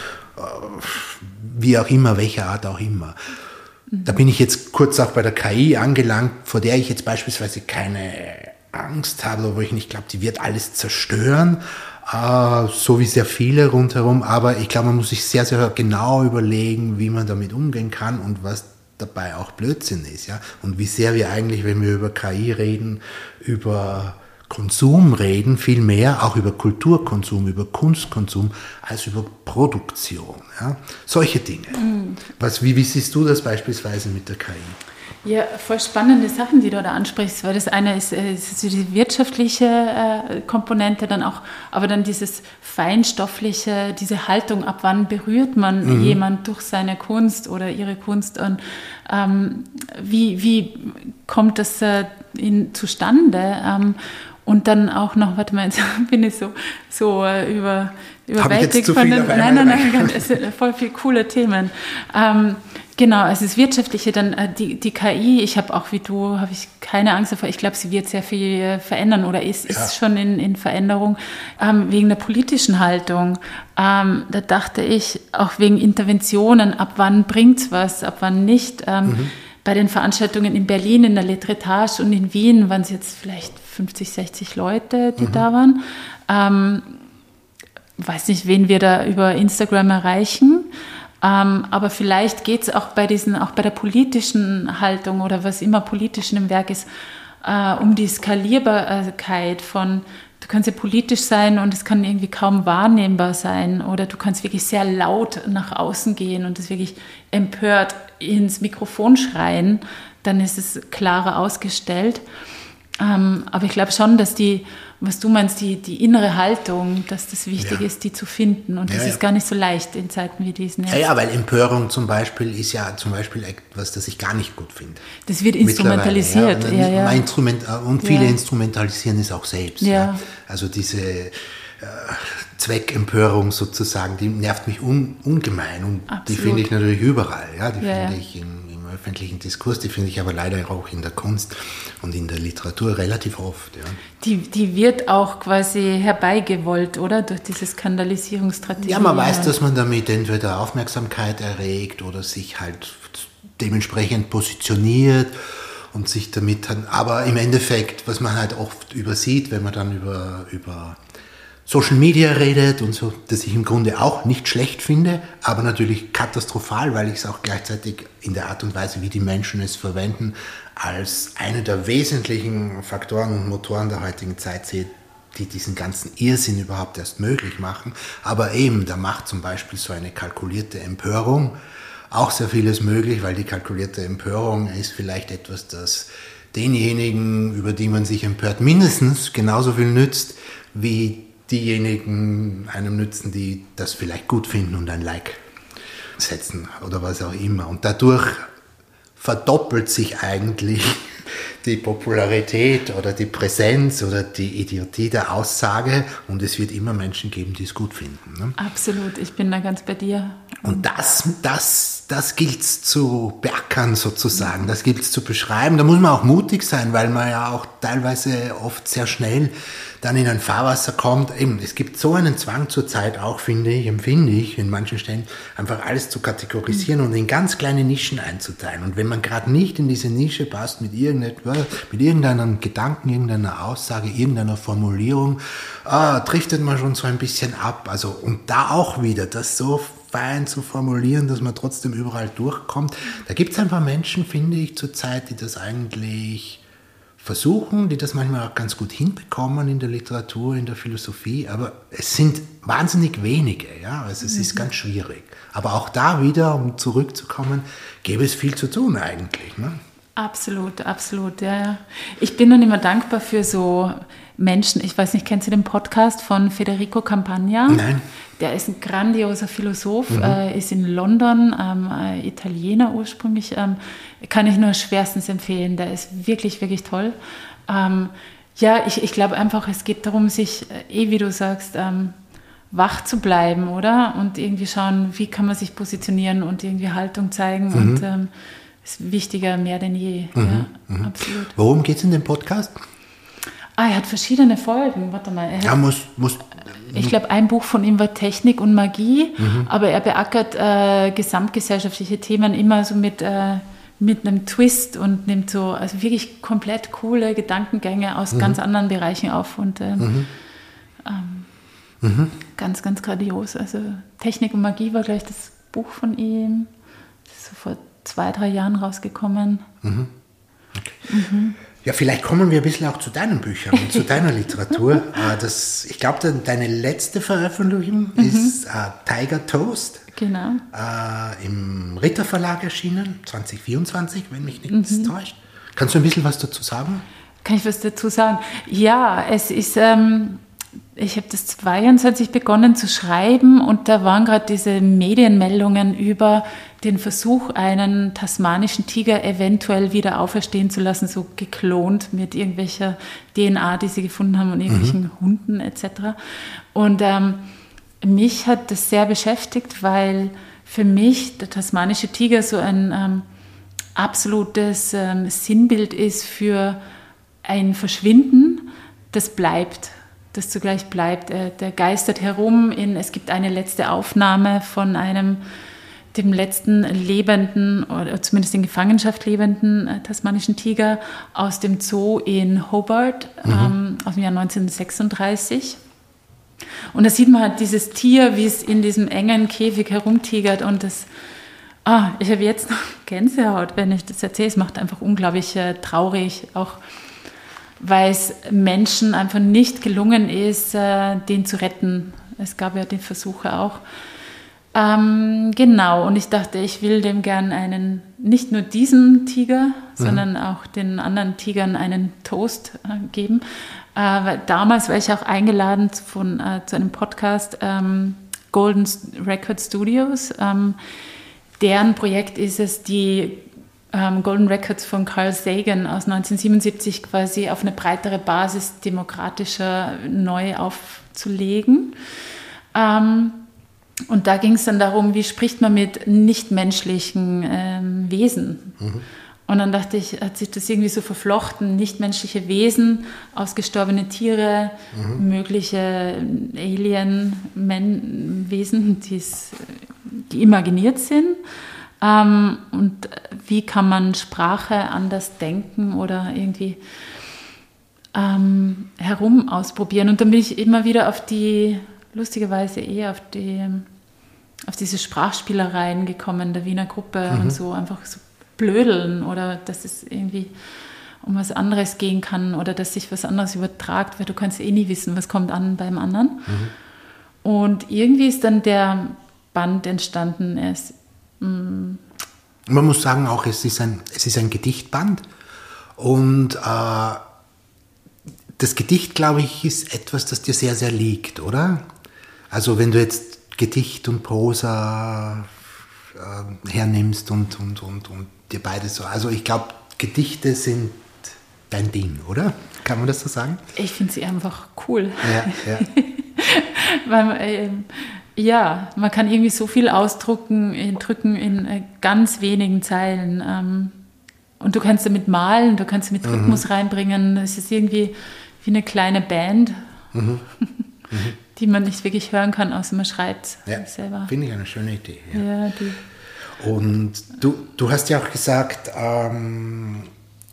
wie auch immer, welcher Art auch immer. Da bin ich jetzt kurz auch bei der K I angelangt, vor der ich jetzt beispielsweise keine Angst habe, aber ich nicht glaube, die wird alles zerstören, so wie sehr viele rundherum, aber ich glaube, man muss sich sehr, sehr genau überlegen, wie man damit umgehen kann und was dabei auch Blödsinn ist, ja, und wie sehr wir eigentlich, wenn wir über K I reden, über Konsum reden, viel mehr auch über Kulturkonsum, über Kunstkonsum, als über Produktion, ja, solche Dinge. Mhm. Was, wie, wie siehst du das beispielsweise mit der K I? Ja, voll spannende Sachen, die du da ansprichst, weil das eine ist, ist so die wirtschaftliche äh, Komponente, dann auch, aber dann dieses feinstoffliche, diese Haltung, ab wann berührt man mhm. jemand durch seine Kunst oder ihre Kunst und ähm, wie, wie kommt das äh, in, zustande? Ähm, Und dann auch noch, warte mal, jetzt bin ich so, so äh, über, überwältigt zu von viel den, auf nein, einmal nein, nein, es sind voll viele coole Themen. Ähm, genau, also das Wirtschaftliche, dann äh, die, die K I, ich habe auch wie du, habe ich keine Angst davor, ich glaube, sie wird sehr viel äh, verändern oder ist, ja. ist schon in, in Veränderung, ähm, wegen der politischen Haltung. Ähm, da dachte ich, auch wegen Interventionen, ab wann bringt's was, ab wann nicht. Ähm, mhm. Bei den Veranstaltungen in Berlin, in der Letretage und in Wien waren es jetzt vielleicht fünfzig, sechzig Leute, die mhm. da waren. Ähm, weiß nicht, wen wir da über Instagram erreichen. Ähm, aber vielleicht geht es auch bei diesen, auch bei der politischen Haltung oder was immer politisch im Werk ist, äh, um die Skalierbarkeit von, du kannst ja politisch sein und es kann irgendwie kaum wahrnehmbar sein oder du kannst wirklich sehr laut nach außen gehen und das wirklich empört ins Mikrofon schreien, dann ist es klarer ausgestellt. Ähm, aber ich glaube schon, dass die, was du meinst, die, die innere Haltung, dass das wichtig ja. ist, die zu finden. Und das ja, ja. ist gar nicht so leicht in Zeiten wie diesen. Ja, ja, weil Empörung zum Beispiel ist ja zum Beispiel etwas, das ich gar nicht gut finde. Das wird instrumentalisiert. Ja, ja, ja. Mein Instrument, und viele ja. instrumentalisieren es auch selbst. Ja. Ja. Also diese äh, Zweckempörung sozusagen, die nervt mich un, ungemein. Und Absolut. Die finde ich natürlich überall. Ja, die ja, finde ja. ich im, im öffentlichen Diskurs, die finde ich aber leider auch in der Kunst und in der Literatur relativ oft. Ja. Die, die wird auch quasi herbeigewollt, oder? Durch diese Skandalisierungsstrategie. Ja, man weiß, dass man damit entweder Aufmerksamkeit erregt oder sich halt dementsprechend positioniert und sich damit dann, aber im Endeffekt, was man halt oft übersieht, wenn man dann über, über Social Media redet und so, dass ich im Grunde auch nicht schlecht finde, aber natürlich katastrophal, weil ich es auch gleichzeitig in der Art und Weise, wie die Menschen es verwenden, als eine der wesentlichen Faktoren und Motoren der heutigen Zeit sehe, die diesen ganzen Irrsinn überhaupt erst möglich machen. Aber eben, da macht zum Beispiel so eine kalkulierte Empörung auch sehr vieles möglich, weil die kalkulierte Empörung ist vielleicht etwas, das denjenigen, über die man sich empört, mindestens genauso viel nützt, wie diejenigen einem nützen, die das vielleicht gut finden und ein Like setzen oder was auch immer. Und dadurch verdoppelt sich eigentlich die Popularität oder die Präsenz oder die Idiotie der Aussage und es wird immer Menschen geben, die es gut finden. Ne? Absolut, ich bin da ganz bei dir. Und das, das, das gilt es zu beackern sozusagen, das gilt es zu beschreiben. Da muss man auch mutig sein, weil man ja auch teilweise oft sehr schnell dann in ein Fahrwasser kommt. Eben, es gibt so einen Zwang zur Zeit auch, finde ich, empfinde ich in manchen Stellen, einfach alles zu kategorisieren mhm. und in ganz kleine Nischen einzuteilen. Und wenn man gerade nicht in diese Nische passt mit irgendetwas, mit irgendeinem Gedanken, irgendeiner Aussage, irgendeiner Formulierung, ah, driftet man schon so ein bisschen ab. Also, und da auch wieder das so fein zu formulieren, dass man trotzdem überall durchkommt. Da gibt es ein paar Menschen, finde ich, zurzeit, die das eigentlich versuchen, die das manchmal auch ganz gut hinbekommen in der Literatur, in der Philosophie, aber es sind wahnsinnig wenige, ja, also es mhm. ist ganz schwierig. Aber auch da wieder, um zurückzukommen, gäbe es viel zu tun eigentlich, ne? Absolut, absolut, ja, ja. Ich bin dann immer dankbar für so Menschen, ich weiß nicht, kennst du den Podcast von Federico Campagna? Nein. Der ist ein grandioser Philosoph, mhm. äh, ist in London, ähm, äh, Italiener ursprünglich, ähm, kann ich nur schwerstens empfehlen, der ist wirklich, wirklich toll. Ähm, ja, ich, ich glaube einfach, es geht darum, sich, äh, eh wie du sagst, ähm, wach zu bleiben, oder? Und irgendwie schauen, wie kann man sich positionieren und irgendwie Haltung zeigen mhm. und ähm, ist wichtiger mehr denn je. Mhm, ja, mhm. absolut. Worum geht es in dem Podcast? Ah, er hat verschiedene Folgen. Warte mal. Er hat, ja, muss, muss, ich glaube, ein Buch von ihm war Technik und Magie, mhm. aber er beackert äh, gesamtgesellschaftliche Themen immer so mit, äh, mit einem Twist und nimmt so also wirklich komplett coole Gedankengänge aus mhm. ganz anderen Bereichen auf und ähm, mhm. Ähm, mhm. ganz, ganz grandios. Also Technik und Magie war gleich das Buch von ihm. Das ist so vor zwei, drei Jahren rausgekommen. Mhm. Okay. Mhm. Ja, vielleicht kommen wir ein bisschen auch zu deinen Büchern und zu deiner Literatur. Das, ich glaube, deine letzte Veröffentlichung mhm. ist äh, Tiger Toast. Genau. Äh, im Ritter Verlag erschienen, zwanzig vierundzwanzig, wenn mich nichts mhm. täuscht. Kannst du ein bisschen was dazu sagen? Kann ich was dazu sagen? Ja, es ist, ähm, ich habe das zweiundzwanzig begonnen zu schreiben und da waren gerade diese Medienmeldungen über den Versuch, einen tasmanischen Tiger eventuell wieder auferstehen zu lassen, so geklont mit irgendwelcher D N A, die sie gefunden haben und irgendwelchen mhm. Hunden et cetera. Und ähm, mich hat das sehr beschäftigt, weil für mich der tasmanische Tiger so ein ähm, absolutes ähm, Sinnbild ist für ein Verschwinden, das bleibt, das zugleich bleibt. Äh, der geistert herum. In, es gibt eine letzte Aufnahme von einem, dem letzten lebenden, oder zumindest in Gefangenschaft lebenden äh, tasmanischen Tiger aus dem Zoo in Hobart mhm. ähm, aus dem Jahr neunzehnhundertsechsunddreißig. Und da sieht man halt dieses Tier, wie es in diesem engen Käfig herumtigert und das, ah, ich habe jetzt noch Gänsehaut, wenn ich das erzähle. Es macht einfach unglaublich äh, traurig, auch weil es Menschen einfach nicht gelungen ist, äh, den zu retten. Es gab ja die Versuche auch. Ähm, genau, und ich dachte, ich will dem gern einen, nicht nur diesem Tiger, mhm. sondern auch den anderen Tigern einen Toast äh, geben. Äh, weil damals war ich auch eingeladen von, äh, zu einem Podcast, ähm, Golden Record Studios. Ähm, deren Projekt ist es, die ähm, Golden Records von Carl Sagan aus neunzehnhundertsiebenundsiebzig quasi auf eine breitere Basis demokratischer neu aufzulegen. Ähm, und da ging es dann darum, wie spricht man mit nichtmenschlichen ähm, Wesen. Mhm. Und dann dachte ich, hat sich das irgendwie so verflochten, nichtmenschliche Wesen, ausgestorbene Tiere, mhm. mögliche Alien-Wesen, die imaginiert sind. Ähm, und wie kann man Sprache anders denken oder irgendwie ähm, herum ausprobieren. Und dann bin ich immer wieder auf die, lustigerweise eher auf die, auf diese Sprachspielereien gekommen, der Wiener Gruppe mhm. und so, einfach so blödeln oder dass es irgendwie um was anderes gehen kann oder dass sich was anderes übertragt, weil du kannst eh nie wissen, was kommt an beim anderen. Mhm. Und irgendwie ist dann der Band entstanden. Er ist, mm, Man muss sagen auch, es ist ein, es ist ein Gedichtband und äh, das Gedicht, glaube ich, ist etwas, das dir sehr, sehr liegt, oder? Also wenn du jetzt Gedicht und Prosa äh, hernimmst und, und, und, und dir beides so, also ich glaube, Gedichte sind dein Ding, oder? Kann man das so sagen? Ich finde sie einfach cool. Ja, ja. Weil, äh, ja, man kann irgendwie so viel ausdrücken, in, drücken in äh, ganz wenigen Zeilen. Ähm, und du kannst damit malen, du kannst damit Rhythmus mhm. reinbringen. Es ist irgendwie wie eine kleine Band, mhm. Mhm. die man nicht wirklich hören kann, außer man schreibt ja, selber. Finde ich eine schöne Idee. Ja. Ja, die. Und du, du hast ja auch gesagt, ähm,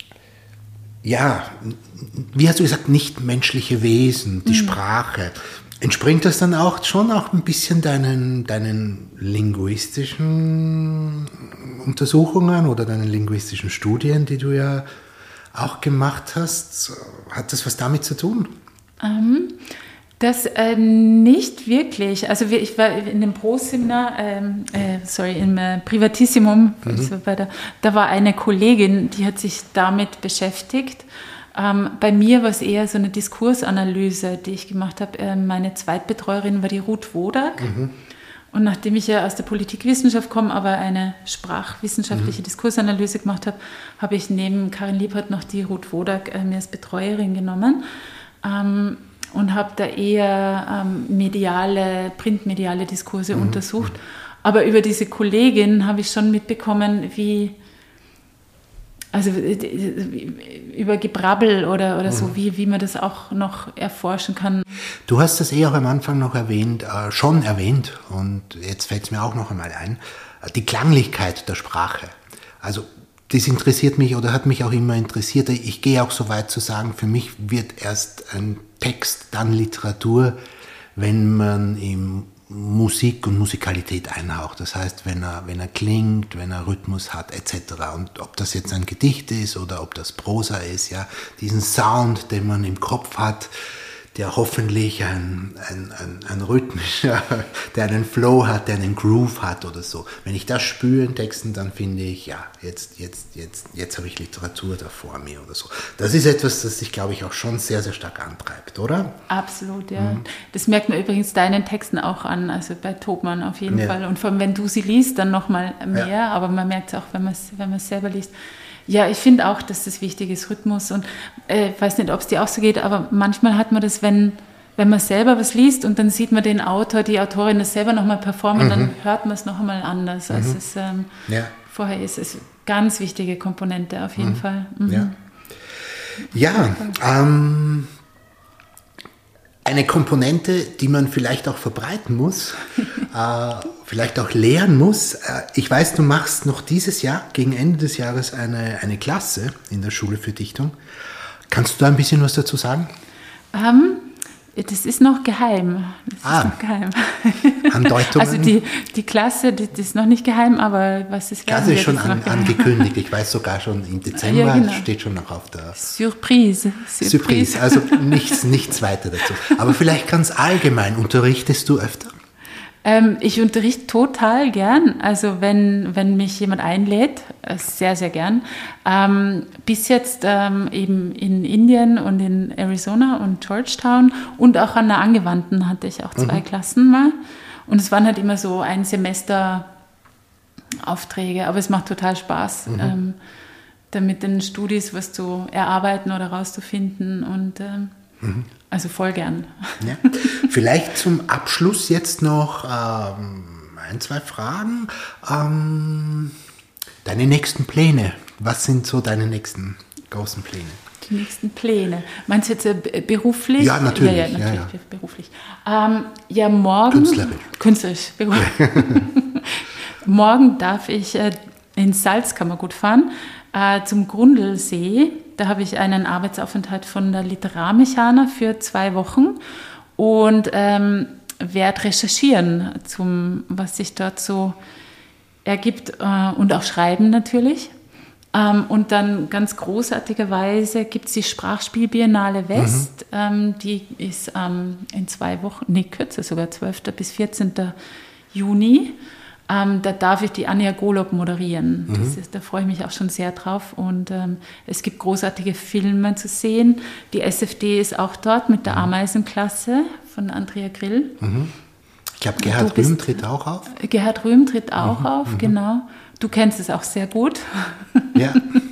ja, wie hast du gesagt, nichtmenschliche Wesen, die mhm. Sprache. Entspringt das dann auch schon auch ein bisschen deinen, deinen linguistischen Untersuchungen oder deinen linguistischen Studien, die du ja auch gemacht hast? Hat das was damit zu tun? Ähm, das äh, nicht wirklich. Also ich war in dem Pro-Seminar, ähm, äh, sorry, im äh, Privatissimum, mhm. also bei der, da war eine Kollegin, die hat sich damit beschäftigt. Ähm, bei mir war es eher so eine Diskursanalyse, die ich gemacht habe. Ähm, meine Zweitbetreuerin war die Ruth Wodak. Mhm. Und nachdem ich ja aus der Politikwissenschaft komme, aber eine sprachwissenschaftliche mhm. Diskursanalyse gemacht habe, habe ich neben Karin Liebhardt noch die Ruth Wodak äh, mir als Betreuerin genommen. Ähm, und habe da eher ähm, mediale, printmediale Diskurse mhm. untersucht. Aber über diese Kollegin habe ich schon mitbekommen, wie, also über Gebrabbel oder, oder mhm. so, wie, wie man das auch noch erforschen kann. Du hast das eh auch am Anfang noch erwähnt, äh, schon erwähnt, und jetzt fällt es mir auch noch einmal ein, äh, die Klanglichkeit der Sprache. Also das interessiert mich oder hat mich auch immer interessiert. Ich gehe auch so weit zu sagen, für mich wird erst ein Text dann Literatur, wenn man ihm Musik und Musikalität einhaucht. Das heißt, wenn er, wenn er klingt, wenn er Rhythmus hat, et cetera. Und ob das jetzt ein Gedicht ist oder ob das Prosa ist, ja, diesen Sound, den man im Kopf hat, der hoffentlich ein, ein, ein, ein rhythmischer, der einen Flow hat, der einen Groove hat oder so. Wenn ich das spüre in Texten, dann finde ich, ja, jetzt, jetzt, jetzt, jetzt habe ich Literatur da vor mir oder so. Das ist etwas, das sich, glaube ich, auch schon sehr, sehr stark antreibt, oder? Absolut, ja. Mhm. Das merkt man übrigens deinen Texten auch an, also bei Tobmann auf jeden ja. Fall. Und vor allem, wenn du sie liest, dann nochmal mehr, ja. aber man merkt es auch, wenn man es wenn man es selber liest. Ja, ich finde auch, dass das wichtig ist, Rhythmus. Und ich äh, weiß nicht, ob es dir auch so geht, aber manchmal hat man das, wenn, wenn man selber was liest und dann sieht man den Autor, die Autorin das selber nochmal performen, mhm. dann hört man es noch einmal anders, als mhm. es ähm, ja. vorher ist. Es ist eine ganz wichtige Komponente auf jeden mhm. Fall. Mhm. Ja, ja ähm, eine Komponente, die man vielleicht auch verbreiten muss, äh, vielleicht auch lehren muss. Äh, ich weiß, du machst noch dieses Jahr, gegen Ende des Jahres, eine, eine Klasse in der Schule für Dichtung. Kannst du da ein bisschen was dazu sagen? Ähm, das ist noch geheim. Das ah, ist noch geheim. Andeutungen? Also die, die Klasse, die, die ist noch nicht geheim, aber was ist werden wird, ist schon an, angekündigt. Ich weiß sogar schon im Dezember, ja, genau. steht schon noch auf der... Surprise. Surprise, Surprise. Also nichts, nichts weiter dazu. Aber vielleicht ganz allgemein, unterrichtest du öfter? Ähm, ich unterrichte total gern, also wenn, wenn mich jemand einlädt, sehr, sehr gern. Ähm, bis jetzt ähm, eben in Indien und in Arizona und Georgetown und auch an der Angewandten hatte ich auch zwei mhm. Klassen mal. Und es waren halt immer so ein Semester Aufträge, aber es macht total Spaß, mhm. ähm, da mit den Studis was zu erarbeiten oder rauszufinden und ähm, mhm. also voll gern. Ja. Vielleicht zum Abschluss jetzt noch ähm, ein, zwei Fragen. Ähm, deine nächsten Pläne. Was sind so deine nächsten großen Pläne? Die nächsten Pläne. Meinst du jetzt äh, beruflich? Ja, natürlich. Ja, ja, natürlich ja, ja. beruflich. Ähm, ja, morgen... Künstlerisch. Künstlerisch, beruflich. Morgen darf ich äh, ins Salzkammergut fahren, äh, zum Grundlsee. Da habe ich einen Arbeitsaufenthalt von der Literarmechaner für zwei Wochen und ähm, werde recherchieren, zum, was sich dort so ergibt äh, und auch schreiben natürlich. Ähm, und dann ganz großartigerweise gibt es die Sprachspielbiennale West. Mhm. Ähm, die ist ähm, in zwei Wochen, nee, kürzer sogar, zwölften bis vierzehnten Juni. Ähm, da darf ich die Anja Golob moderieren. Mhm. Das ist, da freue ich mich auch schon sehr drauf. Und ähm, es gibt großartige Filme zu sehen. Die S F D ist auch dort mit der mhm. Ameisenklasse von Andrea Grill. Mhm. Ich glaube, Gerhard Rühm tritt auch auf. Gerhard Rühm tritt auch mhm. auf, mhm. genau. Du kennst es auch sehr gut. Ja.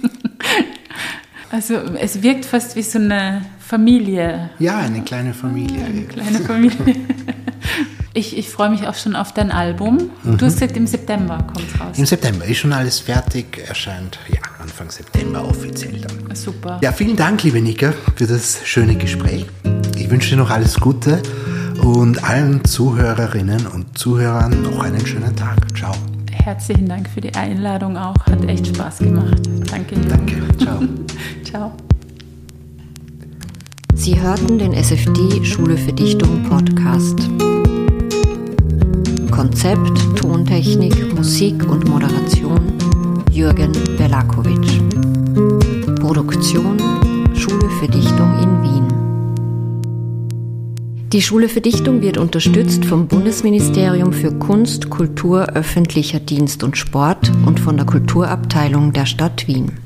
Also es wirkt fast wie so eine Familie. Ja, eine kleine Familie. Eine kleine Familie. Ich, ich freue mich auch schon auf dein Album. Mhm. Du hast gesagt, im September kommt es raus. Im September ist schon alles fertig, erscheint ja Anfang September offiziell dann. Super. Ja, vielen Dank, liebe Nika, für das schöne Gespräch. Ich wünsche dir noch alles Gute und allen Zuhörerinnen und Zuhörern noch einen schönen Tag. Ciao. Herzlichen Dank für die Einladung auch. Hat echt Spaß gemacht. Danke. Danke. Ciao. Ciao. Sie hörten den S F D Schule für Dichtung Podcast. Konzept, Tontechnik, Musik und Moderation Jürgen Belakowitsch. Produktion Schule für Dichtung in Wien. Die Schule für Dichtung wird unterstützt vom Bundesministerium für Kunst, Kultur, öffentlicher Dienst und Sport und von der Kulturabteilung der Stadt Wien.